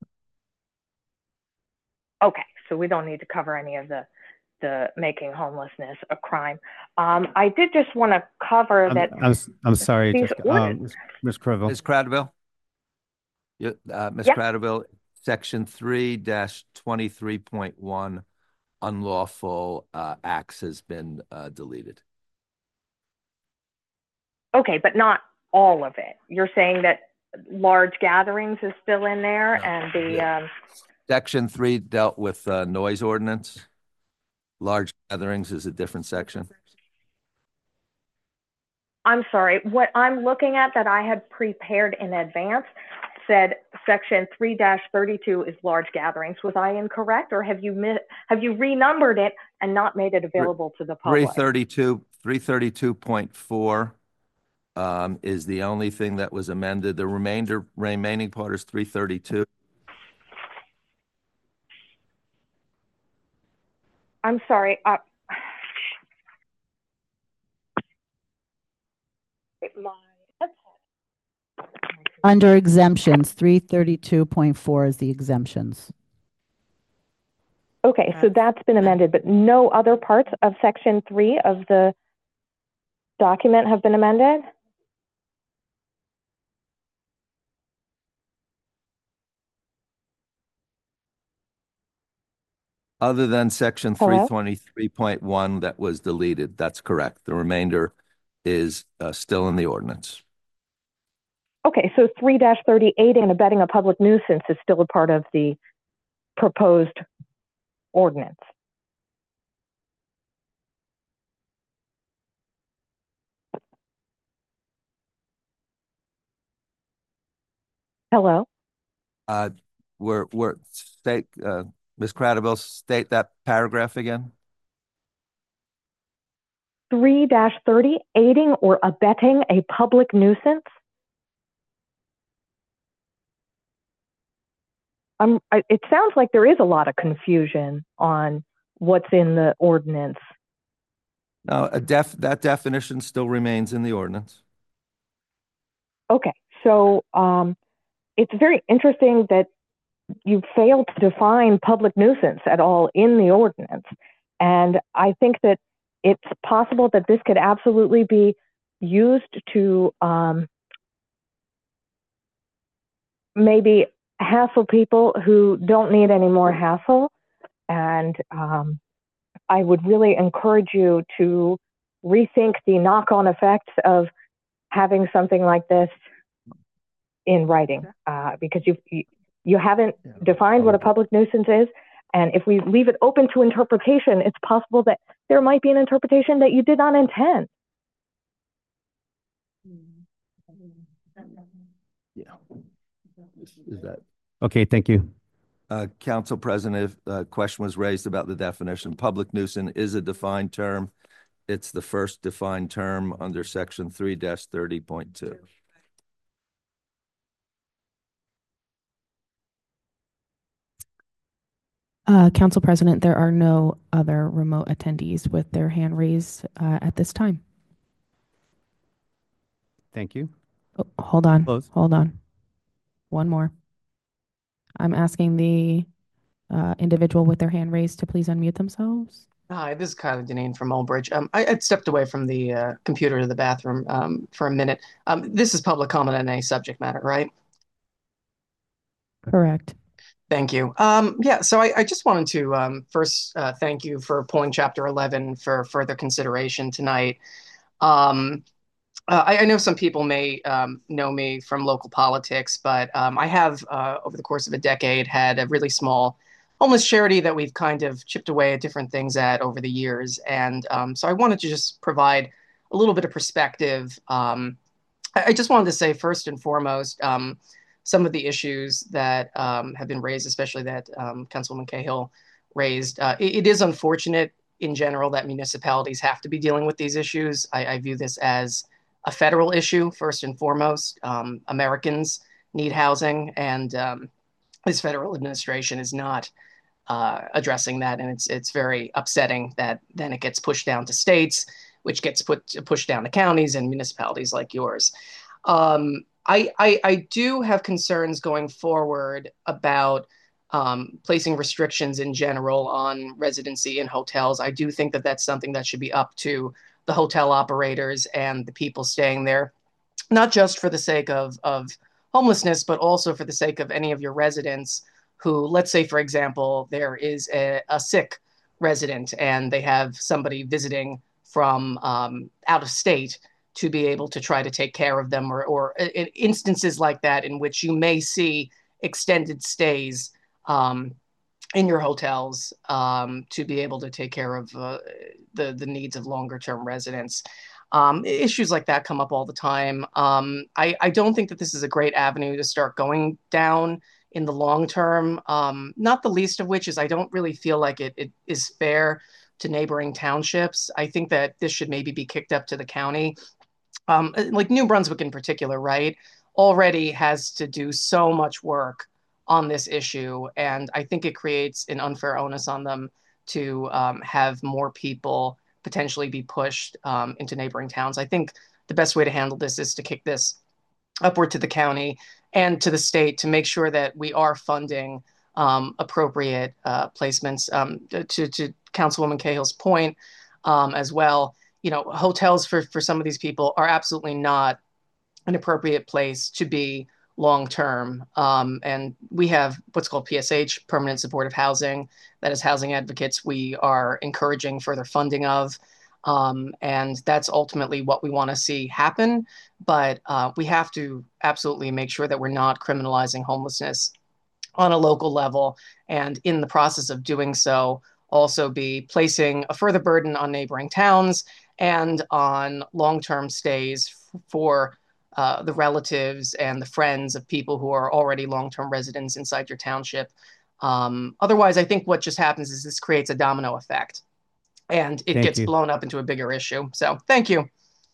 Speaker 14: Okay, so we don't need to cover any of the the making homelessness a crime. Um, I did just want to cover
Speaker 1: I'm,
Speaker 14: that.
Speaker 1: I'm, s- I'm sorry,
Speaker 14: these
Speaker 1: Jessica. Um,
Speaker 14: ordinance-
Speaker 1: Miz Creville.
Speaker 7: Miz Cradaville? Yeah, uh, Miz
Speaker 14: Yep.
Speaker 7: Cradaville, section three dash twenty-three point one, unlawful uh, acts has been uh, deleted.
Speaker 14: Okay, but not all of it. You're saying that large gatherings is still in there,
Speaker 7: No.
Speaker 14: and the
Speaker 7: Yeah.
Speaker 14: um,
Speaker 7: Section three dealt with uh, noise ordinance. Large gatherings is a different section.
Speaker 14: I'm sorry, what I'm looking at that I had prepared in advance said section three dash thirty-two is large gatherings. Was I incorrect, or have you mi- have you renumbered it and not made it available to the
Speaker 7: Three
Speaker 14: public?
Speaker 7: thirty-two, three thirty-two point four um, is the only thing that was amended. The remainder, remaining part is three thirty-two.
Speaker 14: I'm sorry. Uh, my
Speaker 9: Under exemptions, three thirty-two point four is the exemptions.
Speaker 14: Okay, so that's been amended, but no other parts of section three of the document have been amended?
Speaker 7: Other than section
Speaker 14: Hello?
Speaker 7: three twenty-three point one that was deleted. That's correct. The remainder is uh, still in the ordinance.
Speaker 14: Okay, so three thirty, aiding and abetting a public nuisance is still a part of the proposed ordinance. Hello?
Speaker 7: Uh, we're, we're, state, uh, Miz Cradaville, state that paragraph again.
Speaker 14: three thirty, aiding or abetting a public nuisance? Um, I, it sounds like there is a lot of confusion on what's in the ordinance.
Speaker 7: No, a def, that definition still remains in the ordinance.
Speaker 14: Okay, so um, it's very interesting that you failed to define public nuisance at all in the ordinance. And I think that it's possible that this could absolutely be used to um, maybe hassle people who don't need any more hassle. And um, I would really encourage you to rethink the knock-on effects of having something like this in writing, uh, because you you haven't defined what a public nuisance is. And if we leave it open to interpretation, it's possible that there might be an interpretation that you did not intend.
Speaker 7: Yeah. Is that?
Speaker 1: Okay, thank you.
Speaker 7: Uh, Council President, if a question was raised about the definition, public nuisance is a defined term. It's the first defined term under section three thirty point two.
Speaker 2: Uh, Council President, there are no other remote attendees with their hand raised uh, at this time.
Speaker 1: Thank you.
Speaker 2: Oh, hold on,
Speaker 1: Close.
Speaker 2: hold on. One more. I'm asking the uh, individual with their hand raised to please unmute themselves.
Speaker 15: Hi, this is Kylie Deneen from Old Bridge. Um, I had stepped away from the uh, computer to the bathroom um, for a minute. Um, this is public comment on any subject matter, right?
Speaker 2: Correct.
Speaker 15: Thank you. Um, yeah, so I, I just wanted to um, first uh, thank you for pulling Chapter eleven for further consideration tonight. Um, uh, I, I know some people may um, know me from local politics, but um, I have, uh, over the course of a decade, had a really small homeless charity that we've kind of chipped away at different things at over the years. And um, so I wanted to just provide a little bit of perspective. Um, I, I just wanted to say, first and foremost, um, some of the issues that um, have been raised, especially that um, Councilwoman Cahill raised. Uh, it, it is unfortunate in general that municipalities have to be dealing with these issues. I, I view this as a federal issue, first and foremost. Um, Americans need housing, and um, this federal administration is not uh, addressing that. And it's it's very upsetting that then it gets pushed down to states, which gets put pushed down to counties and municipalities like yours. Um, I, I, I do have concerns going forward about um, placing restrictions in general on residency in hotels. I do think that that's something that should be up to the hotel operators and the people staying there, not just for the sake of, of homelessness, but also for the sake of any of your residents who, let's say, for example, there is a, a sick resident and they have somebody visiting from um, out of state to be able to try to take care of them, or, or in instances like that in which you may see extended stays um, in your hotels um, to be able to take care of uh, the, the needs of longer term residents. Um, issues like that come up all the time. Um, I, I don't think that this is a great avenue to start going down in the long term, um, not the least of which is I don't really feel like it, it is fair to neighboring townships. I think that this should maybe be kicked up to the county. Um, like New Brunswick in particular, right, already has to do so much work on this issue. And I think it creates an unfair onus on them to um, have more people potentially be pushed um, into neighboring towns. I think the best way to handle this is to kick this upward to the county and to the state to make sure that we are funding um, appropriate uh, placements. Um, to, to Councilwoman Cahill's point um, as well, you know, hotels for, for some of these people are absolutely not an appropriate place to be long-term. Um, and we have what's called P S H, Permanent Supportive Housing, that as housing advocates, we are encouraging further funding of. Um, and that's ultimately what we want to see happen. But uh, we have to absolutely make sure that we're not criminalizing homelessness on a local level. And in the process of doing so, also be placing a further burden on neighboring towns and on long-term stays for uh, the relatives and the friends of people who are already long-term residents inside your township. Um, otherwise, I think what just happens is this creates a domino effect and it
Speaker 1: Thank
Speaker 15: gets
Speaker 1: you.
Speaker 15: blown up into a bigger issue. So thank you.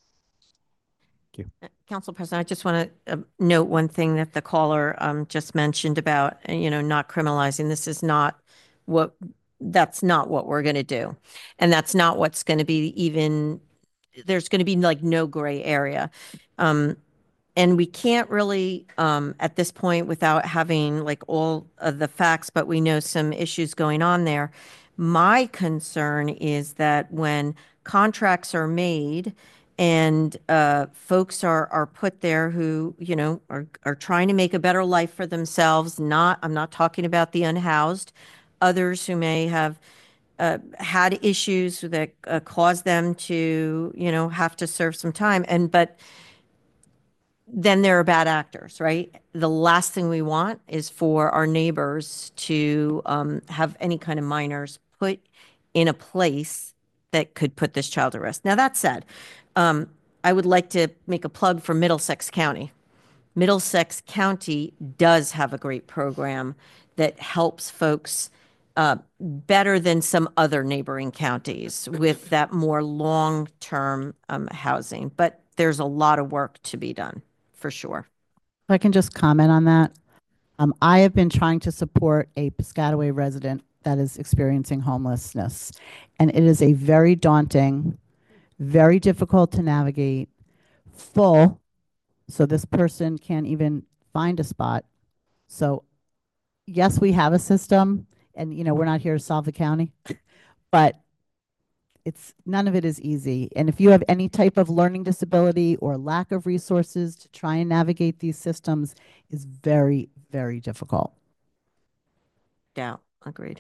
Speaker 6: Council President, I just want to uh, note one thing that the caller um, just mentioned about, uh, you know, not criminalizing. This is not what, that's not what we're going to do. And that's not what's going to be even, there's going to be like no gray area. Um, and we can't really, um, at this point, without having like all of the facts, but we know some issues going on there. My concern is that when contracts are made and uh, folks are are put there who, you know, are are trying to make a better life for themselves. Not, I'm not talking about the unhoused, others who may have uh, had issues that uh, caused them to, you know, have to serve some time. And but then there are bad actors, right? The last thing we want is for our neighbors to um, have any kind of minors put in a place that could put this child at risk. Now, that said, um, I would like to make a plug for Middlesex County. Middlesex County does have a great program that helps folks uh, better than some other neighboring counties with that more long-term um, housing. But there's a lot of work to be done, for sure.
Speaker 9: If I can just comment on that. Um, I have been trying to support a Piscataway resident that is experiencing homelessness, and it is a very daunting, very difficult to navigate, full, so this person can't even find a spot. So yes, we have a system, and you know, we're not here to solve the county, but it's none of it is easy. And if you have any type of learning disability or lack of resources to try and navigate these systems is very, very difficult.
Speaker 6: Yeah, agreed.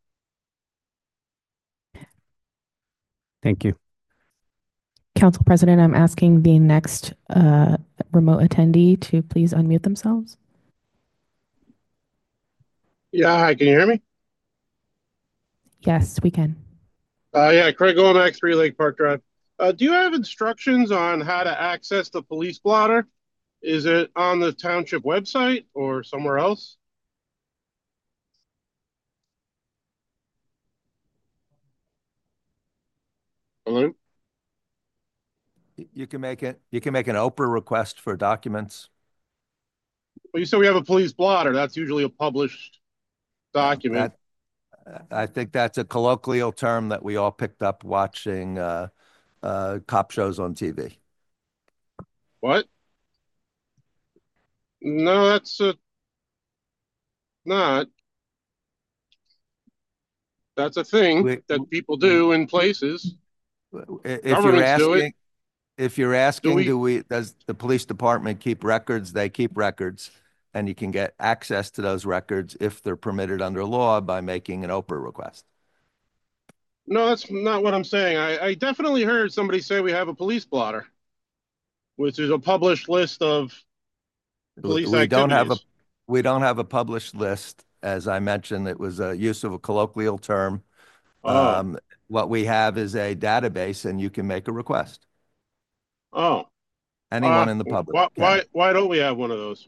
Speaker 1: Thank you.
Speaker 2: Council President, I'm asking the next uh, remote attendee to please unmute themselves.
Speaker 16: Yeah, hi, can you hear me?
Speaker 2: Yes, we can.
Speaker 16: Uh, yeah, Craig Womack, Three Lake Park Drive. Uh, do you have instructions on how to access the police blotter? Is it on the township website or somewhere else? Hello?
Speaker 7: You can make it, you can make an Oprah request for documents.
Speaker 16: Well, you said we have a police blotter. That's usually a published document.
Speaker 7: That, I think that's a colloquial term that we all picked up watching uh, uh, cop shows on T V.
Speaker 16: What? No, that's uh, not. That's a thing
Speaker 7: We,
Speaker 16: that people do in places.
Speaker 7: if you're
Speaker 16: Governments do it.
Speaker 7: asking, if you're asking,
Speaker 16: we-
Speaker 7: do we, does the police department keep records? They keep records, and you can get access to those records if they're permitted under law by making an Oprah request.
Speaker 16: No, that's not what I'm saying. I, I definitely heard somebody say we have a police blotter, which is a published list of police
Speaker 7: We don't have a,
Speaker 16: activities.
Speaker 7: we don't have a published list. As I mentioned, it was a use of a colloquial term.
Speaker 16: Oh.
Speaker 7: Um, what we have is a database, and you can make a request.
Speaker 16: Oh.
Speaker 7: Anyone
Speaker 16: Uh,
Speaker 7: in the public
Speaker 16: Why,
Speaker 7: can.
Speaker 16: why, why don't we have one of those?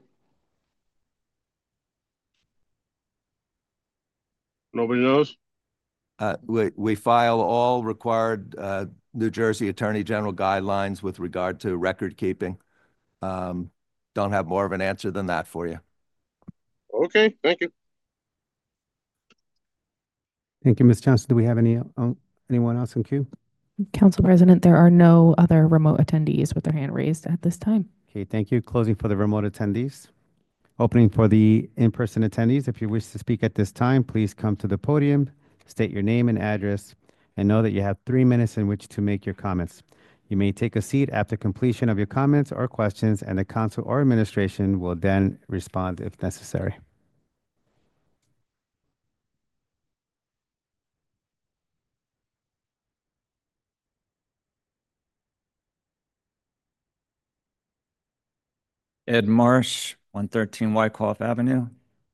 Speaker 16: Nobody knows?
Speaker 7: Uh, we, we file all required uh, New Jersey Attorney General guidelines with regard to record keeping. Um, don't have more of an answer than that for you.
Speaker 16: Okay, thank you.
Speaker 1: Thank you, Miz Johnson. Do we have any, uh, anyone else in queue?
Speaker 2: Council President, there are no other remote attendees with their hand raised at this time.
Speaker 1: Okay, thank you. Closing for the remote attendees. Opening for the in-person attendees. If you wish to speak at this time, please come to the podium, state your name and address, and know that you have three minutes in which to make your comments. You may take a seat after completion of your comments or questions, and the council or administration will then respond if necessary.
Speaker 17: Ed Marsh, one thirteen Wyckoff Avenue.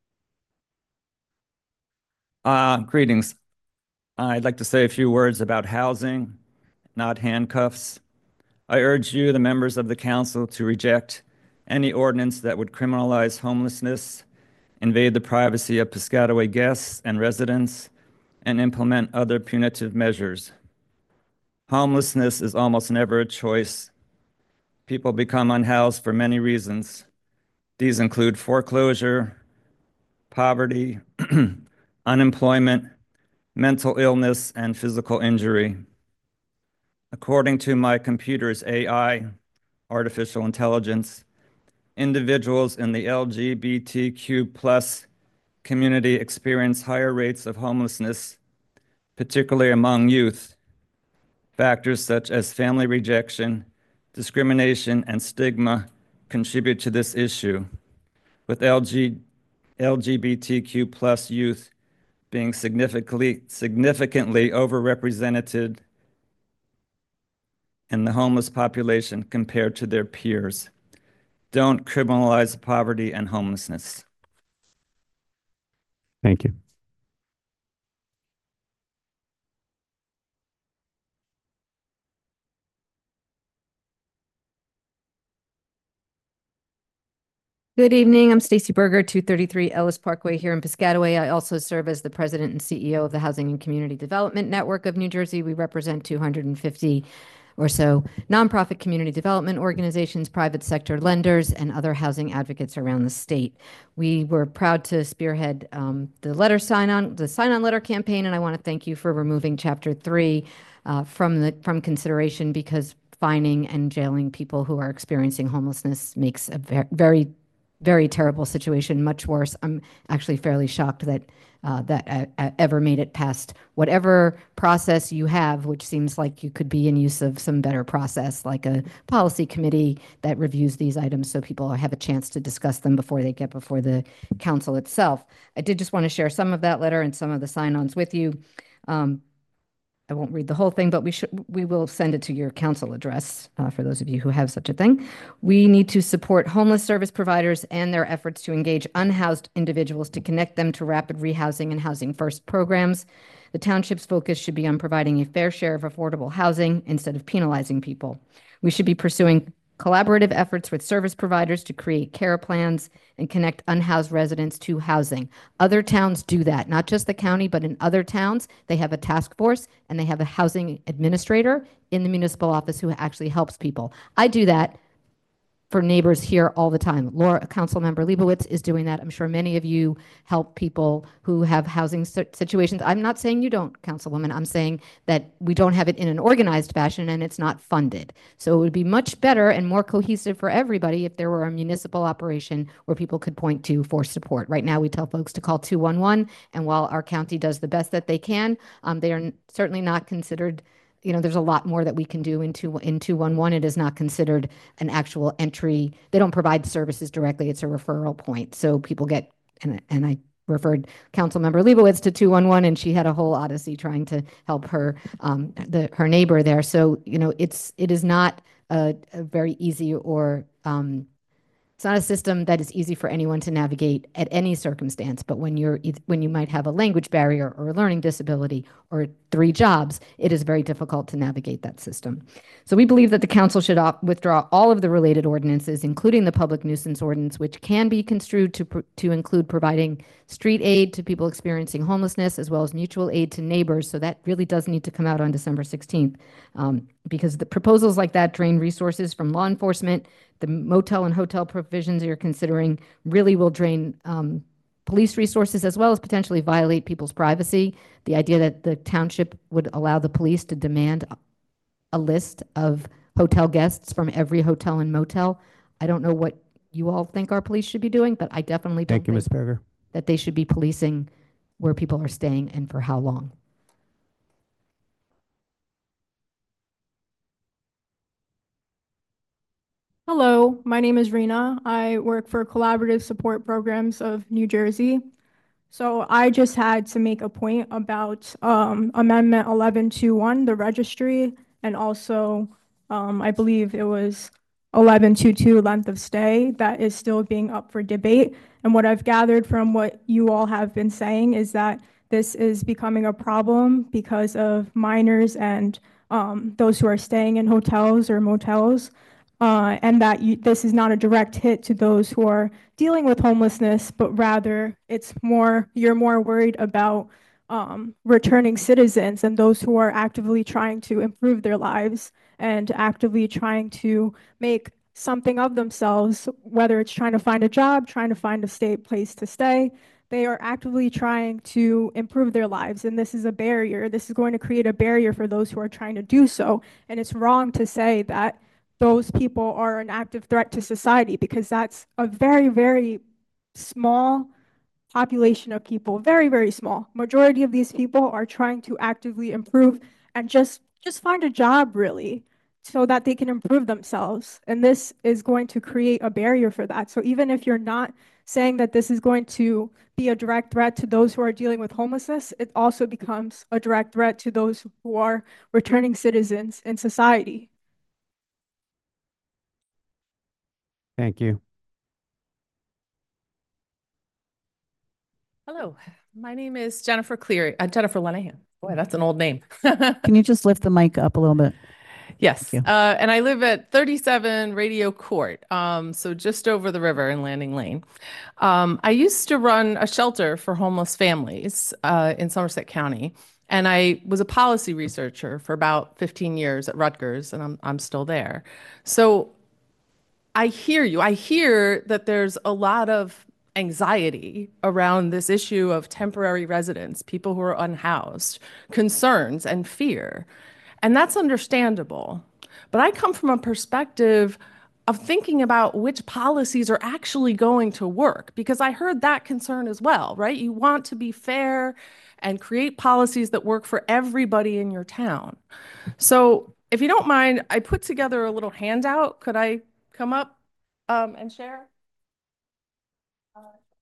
Speaker 17: Uh, greetings. I'd like to say a few words about housing, not handcuffs. I urge you, the members of the council, to reject any ordinance that would criminalize homelessness, invade the privacy of Piscataway guests and residents, and implement other punitive measures. Homelessness is almost never a choice. People become unhoused for many reasons. These include foreclosure, poverty, unemployment, mental illness, and physical injury. According to my computer's A I, artificial intelligence, individuals in the L G B T Q plus community experience higher rates of homelessness, particularly among youth. Factors such as family rejection, discrimination, and stigma contribute to this issue, with L G, L G B T Q plus youth being significantly, significantly overrepresented in the homeless population compared to their peers. Don't criminalize poverty and homelessness.
Speaker 1: Thank you.
Speaker 18: Good evening. I'm Stacy Berger, two thirty-three Ellis Parkway here in Piscataway. I also serve as the president and C E O of the Housing and Community Development Network of New Jersey. We represent two hundred fifty or so nonprofit community development organizations, private sector lenders, and other housing advocates around the state. We were proud to spearhead um, the letter sign-on, the sign-on letter campaign, and I want to thank you for removing Chapter three uh, from the from consideration, because fining and jailing people who are experiencing homelessness makes a ver very very terrible situation much worse. I'm actually fairly shocked that uh, that I, I ever made it past whatever process you have, which seems like you could be in use of some better process, like a policy committee that reviews these items so people have a chance to discuss them before they get before the council itself. I did just want to share some of that letter and some of the sign-ons with you. Um, I won't read the whole thing, but we should we will send it to your council address uh, for those of you who have such a thing. We need to support homeless service providers and their efforts to engage unhoused individuals to connect them to rapid rehousing and housing first programs. The township's focus should be on providing a fair share of affordable housing instead of penalizing people. We should be pursuing collaborative efforts with service providers to create care plans and connect unhoused residents to housing. Other towns do that, not just the county, but in other towns, they have a task force and they have a housing administrator in the municipal office who actually helps people. I do that for neighbors here all the time. Laura, Councilmember Leibowitz is doing that. I'm sure many of you help people who have housing situations. I'm not saying you don't, Councilwoman. I'm saying that we don't have it in an organized fashion and it's not funded. So it would be much better and more cohesive for everybody if there were a municipal operation where people could point to for support. Right now, we tell folks to call two one one, and while our county does the best that they can, um, they are certainly not considered. You know, there's a lot more that we can do in two, in two one one. It is not considered an actual entry. They don't provide services directly. It's a referral point. So people get, and, and I referred Councilmember Leibowitz to two one one, and she had a whole odyssey trying to help her, um, the, her neighbor there. So, you know, it's, it is not a, a very easy or, um, it's not a system that is easy for anyone to navigate at any circumstance, but when you're when you might have a language barrier or a learning disability or three jobs, it is very difficult to navigate that system. So we believe that the council should withdraw all of the related ordinances, including the public nuisance ordinance, which can be construed to to include providing street aid to people experiencing homelessness, as well as mutual aid to neighbors. So that really does need to come out on December sixteenth, um, because the proposals like that drain resources from law enforcement. The motel and hotel provisions you're considering really will drain um, police resources, as well as potentially violate people's privacy. The idea that the township would allow the police to demand a list of hotel guests from every hotel and motel. I don't know what you all think our police should be doing, but I definitely don't
Speaker 1: Thank you,
Speaker 18: think
Speaker 1: Miz Berger.
Speaker 18: that they should be policing where people are staying and for how long.
Speaker 19: Hello, my name is Rena. I work for Collaborative Support Programs of New Jersey. So I just had to make a point about um, Amendment eleven twenty-one, the registry, and also um, I believe it was eleven two two length of stay that is still being up for debate. And what I've gathered from what you all have been saying is that this is becoming a problem because of minors and um, those who are staying in hotels or motels, uh, and that you, this is not a direct hit to those who are dealing with homelessness, but rather it's more, you're more worried about um, returning citizens and those who are actively trying to improve their lives and actively trying to make something of themselves, whether it's trying to find a job, trying to find a state place to stay. They are actively trying to improve their lives, and this is a barrier. This is going to create a barrier for those who are trying to do so. And it's wrong to say that those people are an active threat to society, because that's a very, very small population of people, very, very small. Majority of these people are trying to actively improve and just just find a job, really, so that they can improve themselves. And this is going to create a barrier for that. So even if you're not saying that this is going to be a direct threat to those who are dealing with homelessness, it also becomes a direct threat to those who are returning citizens in society.
Speaker 1: Thank you.
Speaker 20: Hello, my name is Jennifer Cleary, uh, Jennifer Lenahan. Boy, that's an old name.
Speaker 9: Can you just lift the mic up a little bit?
Speaker 20: Yes, uh, and I live at thirty-seven Radio Court, um, so just over the river in Landing Lane. Um, I used to run a shelter for homeless families uh, in Somerset County, and I was a policy researcher for about fifteen years at Rutgers, and I'm I'm still there. So I hear you. I hear that there's a lot of anxiety around this issue of temporary residents, people who are unhoused, concerns and fear. And that's understandable. But I come from a perspective of thinking about which policies are actually going to work, because I heard that concern as well, right? You want to be fair and create policies that work for everybody in your town. So if you don't mind, I put together a little handout. Could I come up um, and share? Uh,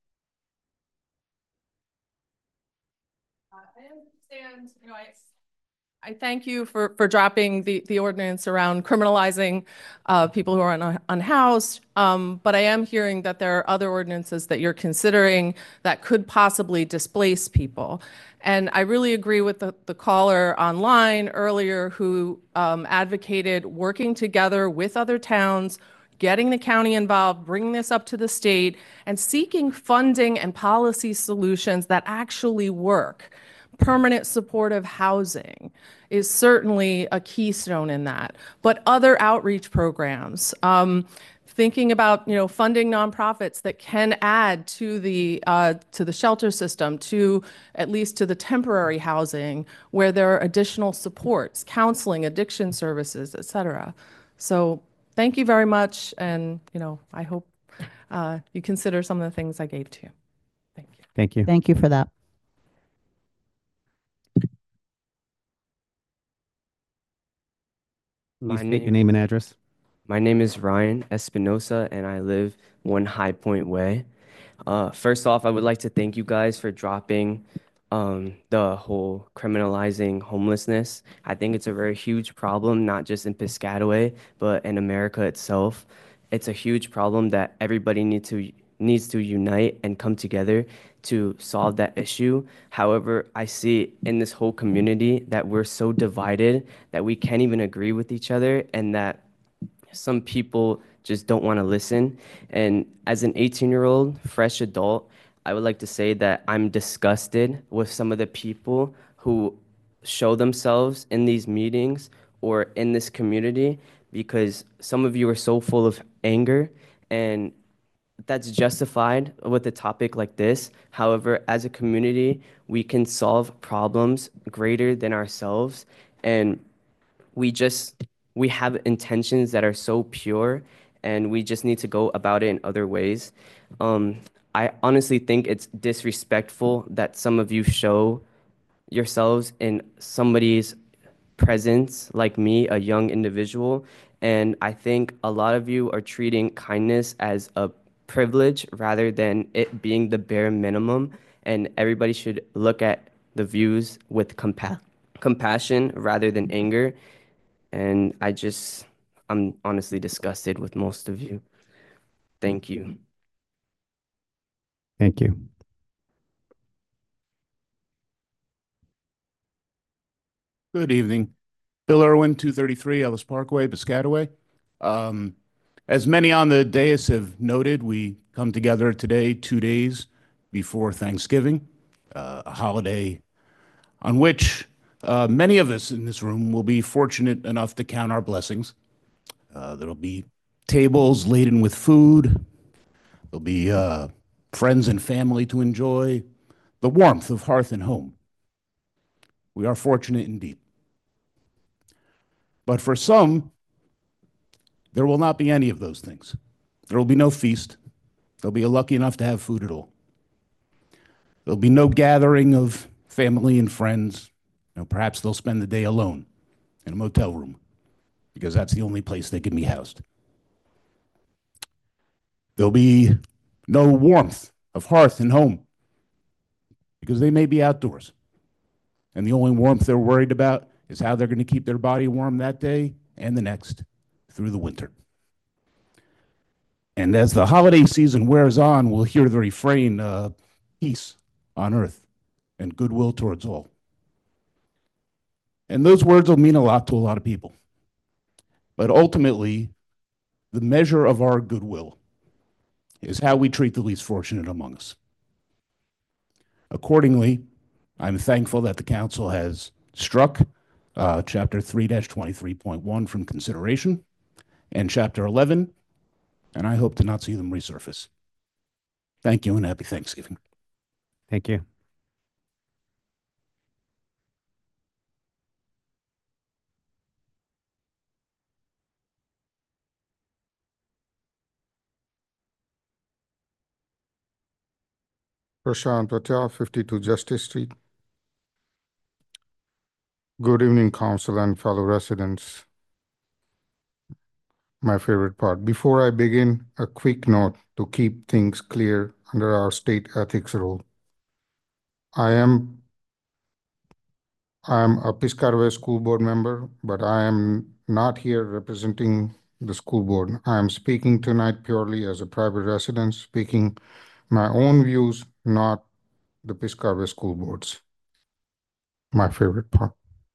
Speaker 20: I understand, you know, I I thank you for, for dropping the, the ordinance around criminalizing uh, people who are un unhoused, um, but I am hearing that there are other ordinances that you're considering that could possibly displace people. And I really agree with the, the caller online earlier who um, advocated working together with other towns, getting the county involved, bringing this up to the state, and seeking funding and policy solutions that actually work. Permanent supportive housing is certainly a keystone in that, but other outreach programs, um, thinking about, you know, funding nonprofits that can add to the uh, to the shelter system, to at least to the temporary housing where there are additional supports, counseling, addiction services, et cetera. So thank you very much, and you know, I hope uh, you consider some of the things I gave to you. Thank you.
Speaker 1: Thank you.
Speaker 9: Thank you for that.
Speaker 1: Please state your name and address.
Speaker 21: My name is Ryan Espinosa, and I live one High Point Way. Uh, first off, I would like to thank you guys for dropping um, the whole criminalizing homelessness. I think it's a very huge problem, not just in Piscataway, but in America itself. It's a huge problem that everybody needs to needs to unite and come together to solve that issue. However, I see in this whole community that we're so divided that we can't even agree with each other, and that some people just don't want to listen. And as an eighteen-year-old fresh adult, I would like to say that I'm disgusted with some of the people who show themselves in these meetings or in this community, because some of you are so full of anger, and that's justified with a topic like this. However, as a community, we can solve problems greater than ourselves, and we just we have intentions that are so pure, and we just need to go about it in other ways. Um, I honestly think it's disrespectful that some of you show yourselves in somebody's presence, like me, a young individual, and I think a lot of you are treating kindness as a privilege rather than it being the bare minimum, and everybody should look at the views with compa compassion rather than anger. And I just I'm honestly disgusted with most of you. Thank you.
Speaker 1: Thank you.
Speaker 3: Good evening. Bill Irwin, two thirty-three Ellis Parkway, Piscataway. Um, as many on the dais have noted, we come together today, two days before Thanksgiving, uh, a holiday on which uh, many of us in this room will be fortunate enough to count our blessings. Uh, there'll be tables laden with food. There'll be uh, friends and family to enjoy, the warmth of hearth and home. We are fortunate indeed. But for some, there will not be any of those things. There will be no feast. They'll be lucky enough to have food at all. There'll be no gathering of family and friends. You know, perhaps they'll spend the day alone in a motel room because that's the only place they can be housed. There'll be no warmth of hearth and home because they may be outdoors. And the only warmth they're worried about is how they're going to keep their body warm that day and the next through the winter. And as the holiday season wears on, we'll hear the refrain, uh, peace on earth and goodwill towards all. And those words will mean a lot to a lot of people. But ultimately, the measure of our goodwill is how we treat the least fortunate among us. Accordingly, I'm thankful that the council has struck uh, Chapter three twenty-three point one from consideration and Chapter eleven, and I hope to not see them resurface. Thank you and happy Thanksgiving.
Speaker 1: Thank you.
Speaker 22: Prashant Patel, fifty-two Justice Street. Good evening, council and fellow residents. My favorite part. Before I begin, a quick note to keep things clear under our state ethics rule. I am I am a Piscataway School Board member, but I am not here representing the school board. I am speaking tonight purely as a private resident, speaking my own views, not the Piscataway School Board's. My favorite part.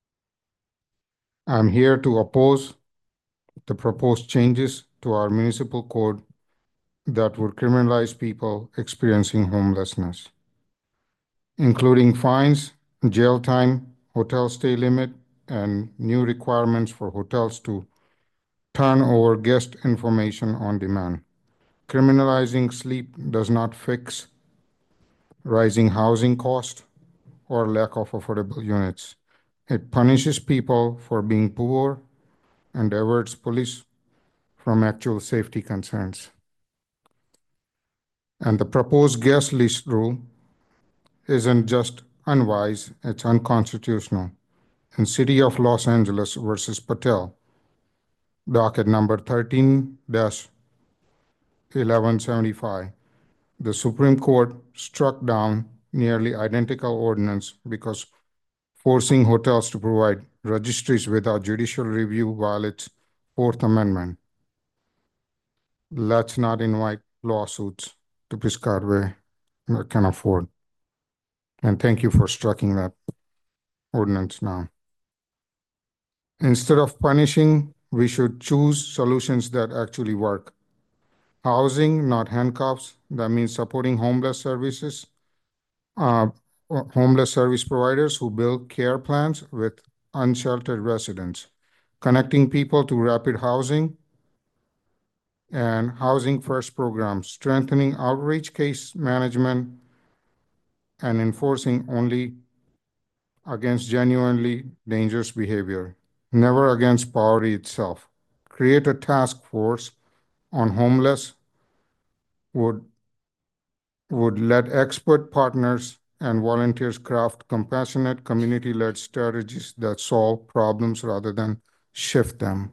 Speaker 22: I'm here to oppose the proposed changes to our municipal code that would criminalize people experiencing homelessness, including fines, jail time, hotel stay limit, and new requirements for hotels to turn over guest information on demand. Criminalizing sleep does not fix rising housing cost or lack of affordable units. It punishes people for being poor and diverts police from actual safety concerns. And the proposed guest list rule isn't just unwise, it's unconstitutional. In City of Los Angeles versus Patel, docket number thirteen dash eleven seventy-five, the Supreme Court struck down nearly identical ordinance because forcing hotels to provide registries without judicial review violates Fourth Amendment. Let's not invite lawsuits to Piscataway that can afford. And thank you for striking that ordinance now. Instead of punishing, we should choose solutions that actually work. Housing, not handcuffs. That means supporting homeless services, uh, homeless service providers who build care plans with unsheltered residents, connecting people to rapid housing, and housing first programs, strengthening outreach, case management, and enforcing only against genuinely dangerous behavior, never against poverty itself. Create a task force on homeless would, would let expert partners and volunteers craft compassionate, community-led strategies that solve problems rather than shift them.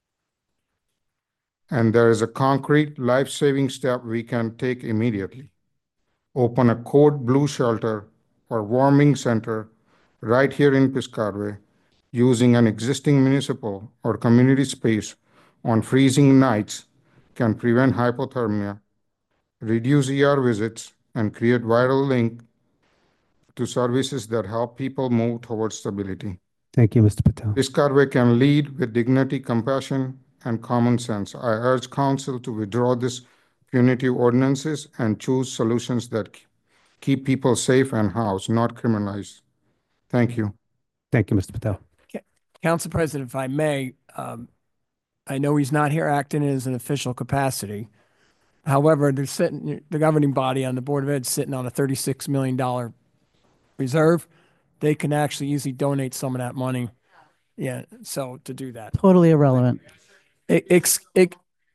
Speaker 22: And there is a concrete life-saving step we can take immediately. Open a code blue shelter or warming center right here in Piscataway using an existing municipal or community space on freezing nights can prevent hypothermia, reduce E R visits, and create viral link to services that help people move towards stability.
Speaker 1: Thank you, Mister Patel.
Speaker 22: Piscataway can lead with dignity, compassion, and common sense. I urge council to withdraw this punitive ordinances and choose solutions that keep people safe and housed, not criminalized. Thank you.
Speaker 1: Thank you, Mister Patel.
Speaker 11: Council President, if I may, um, I know he's not here acting as an official capacity. However, they're sitting, the governing body on the Board of Ed sitting on a thirty-six million dollars reserve. They can actually easily donate some of that money. Yeah, so to do that.
Speaker 9: Totally irrelevant.
Speaker 11: Ex, ex,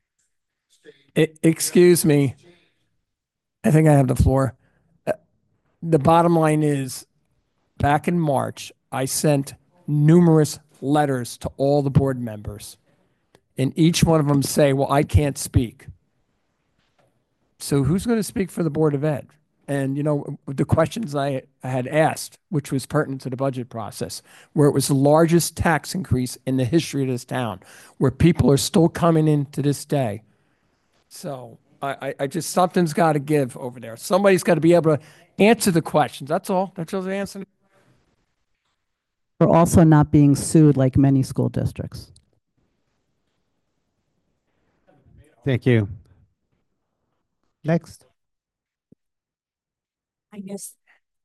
Speaker 11: excuse me. I think I have the floor. Uh, The bottom line is, back in March, I sent numerous letters to all the board members. And each one of them say, well, I can't speak. So who's going to speak for the Board of Ed? And, you know, the questions I, I had asked, which was pertinent to the budget process, where it was the largest tax increase in the history of this town, where people are still coming in to this day. So I, I, I just, something's got to give over there. Somebody's got to be able to answer the questions. That's all. That's all the answer.
Speaker 9: We're also not being sued like many school districts.
Speaker 1: Thank you. Next.
Speaker 8: I guess.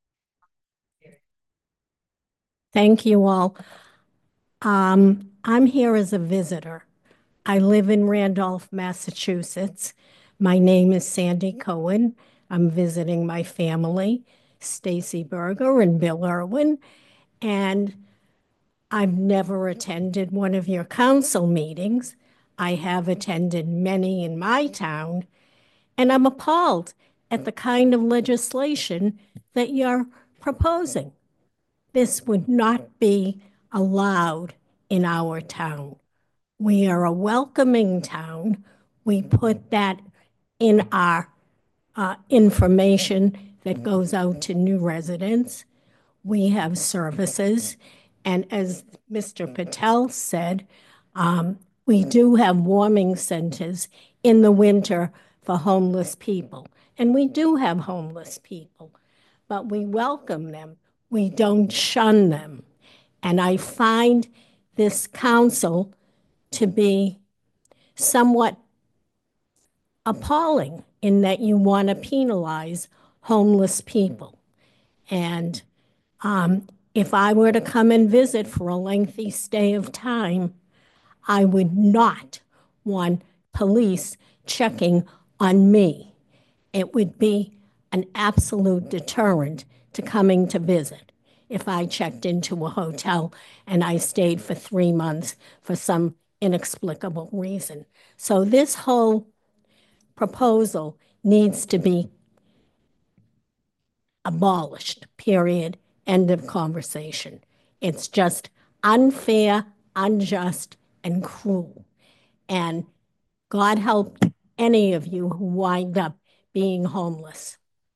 Speaker 8: Thank you all. Um, I'm here as a visitor. I live in Randolph, Massachusetts. My name is Sandy Cohen. I'm visiting my family, Stacy Berger and Bill Irwin, and I've never attended one of your council meetings. I have attended many in my town, and I'm appalled at the kind of legislation that you're proposing. This would not be allowed in our town. We are a welcoming town. We put that in our uh, information that goes out to new residents. We have services. And as Mister Patel said, um, we do have warming centers in the winter for homeless people. And we do have homeless people, but we welcome them. We don't shun them. And I find this council to be somewhat appalling in that you want to penalize homeless people. And um, if I were to come and visit for a lengthy stay of time, I would not want police checking on me. It would be an absolute deterrent to coming to visit if I checked into a hotel and I stayed for three months for some inexplicable reason. So this whole proposal needs to be abolished, period, end of conversation. It's just unfair, unjust, and cruel. And God help any of you who wind up being homeless.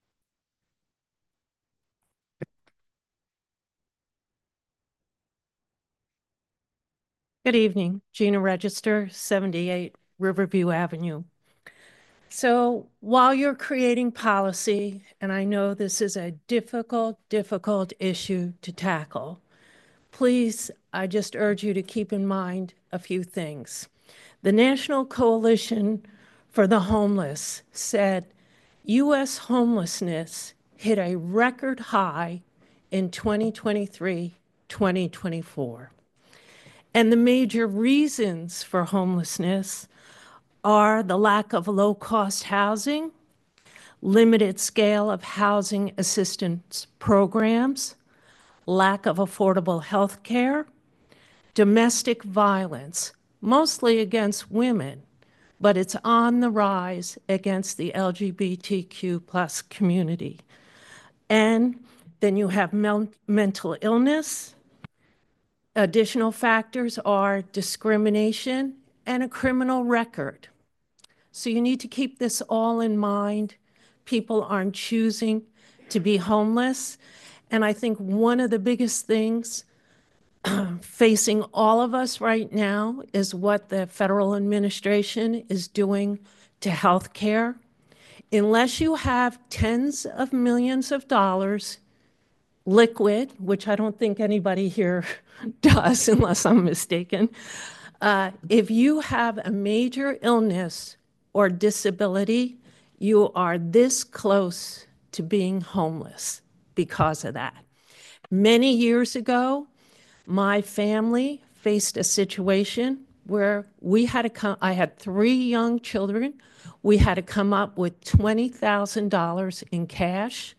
Speaker 10: Good evening, Gina Register, seventy-eight Riverview Avenue. So while you're creating policy, and I know this is a difficult, difficult issue to tackle, please, I just urge you to keep in mind a few things. The National Coalition for the Homeless said U S homelessness hit a record high in twenty twenty-three, twenty twenty-four. And the major reasons for homelessness are the lack of low-cost housing, limited scale of housing assistance programs, lack of affordable health care, domestic violence, mostly against women, but it's on the rise against the L G B T Q plus community. And then you have mel- mental illness. Additional factors are discrimination and a criminal record. So you need to keep this all in mind. People aren't choosing to be homeless. And I think one of the biggest things facing all of us right now is what the federal administration is doing to healthcare. Unless you have tens of millions of dollars liquid, which I don't think anybody here does unless I'm mistaken, uh, if you have a major illness or disability, you are this close to being homeless because of that. Many years ago, my family faced a situation where we had to come, I had three young children. We had to come up with twenty thousand dollars in cash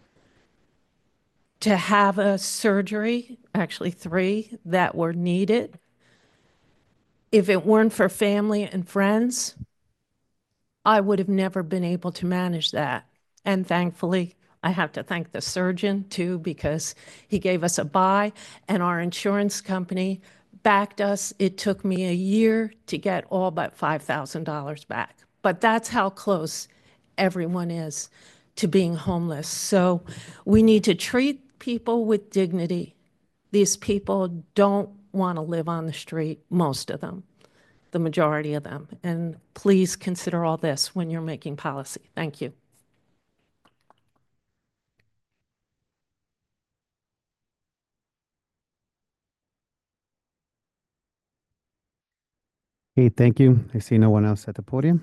Speaker 10: to have a surgery, actually three that were needed. If it weren't for family and friends, I would have never been able to manage that. And thankfully, I have to thank the surgeon too, because he gave us a buy and our insurance company backed us. It took me a year to get all but five thousand dollars back. But that's how close everyone is to being homeless. So we need to treat people with dignity. These people don't want to live on the street, most of them, the majority of them. And please consider all this when you're making policy. Thank you.
Speaker 1: Okay, thank you. I see no one else at the podium.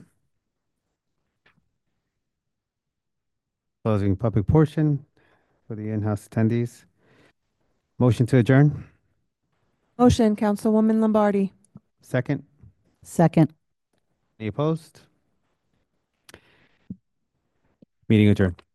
Speaker 1: Closing public portion for the in-house attendees. Motion to adjourn.
Speaker 5: Motion, Councilwoman Lombardi.
Speaker 1: Second.
Speaker 9: Second.
Speaker 1: Any opposed? Meeting adjourned.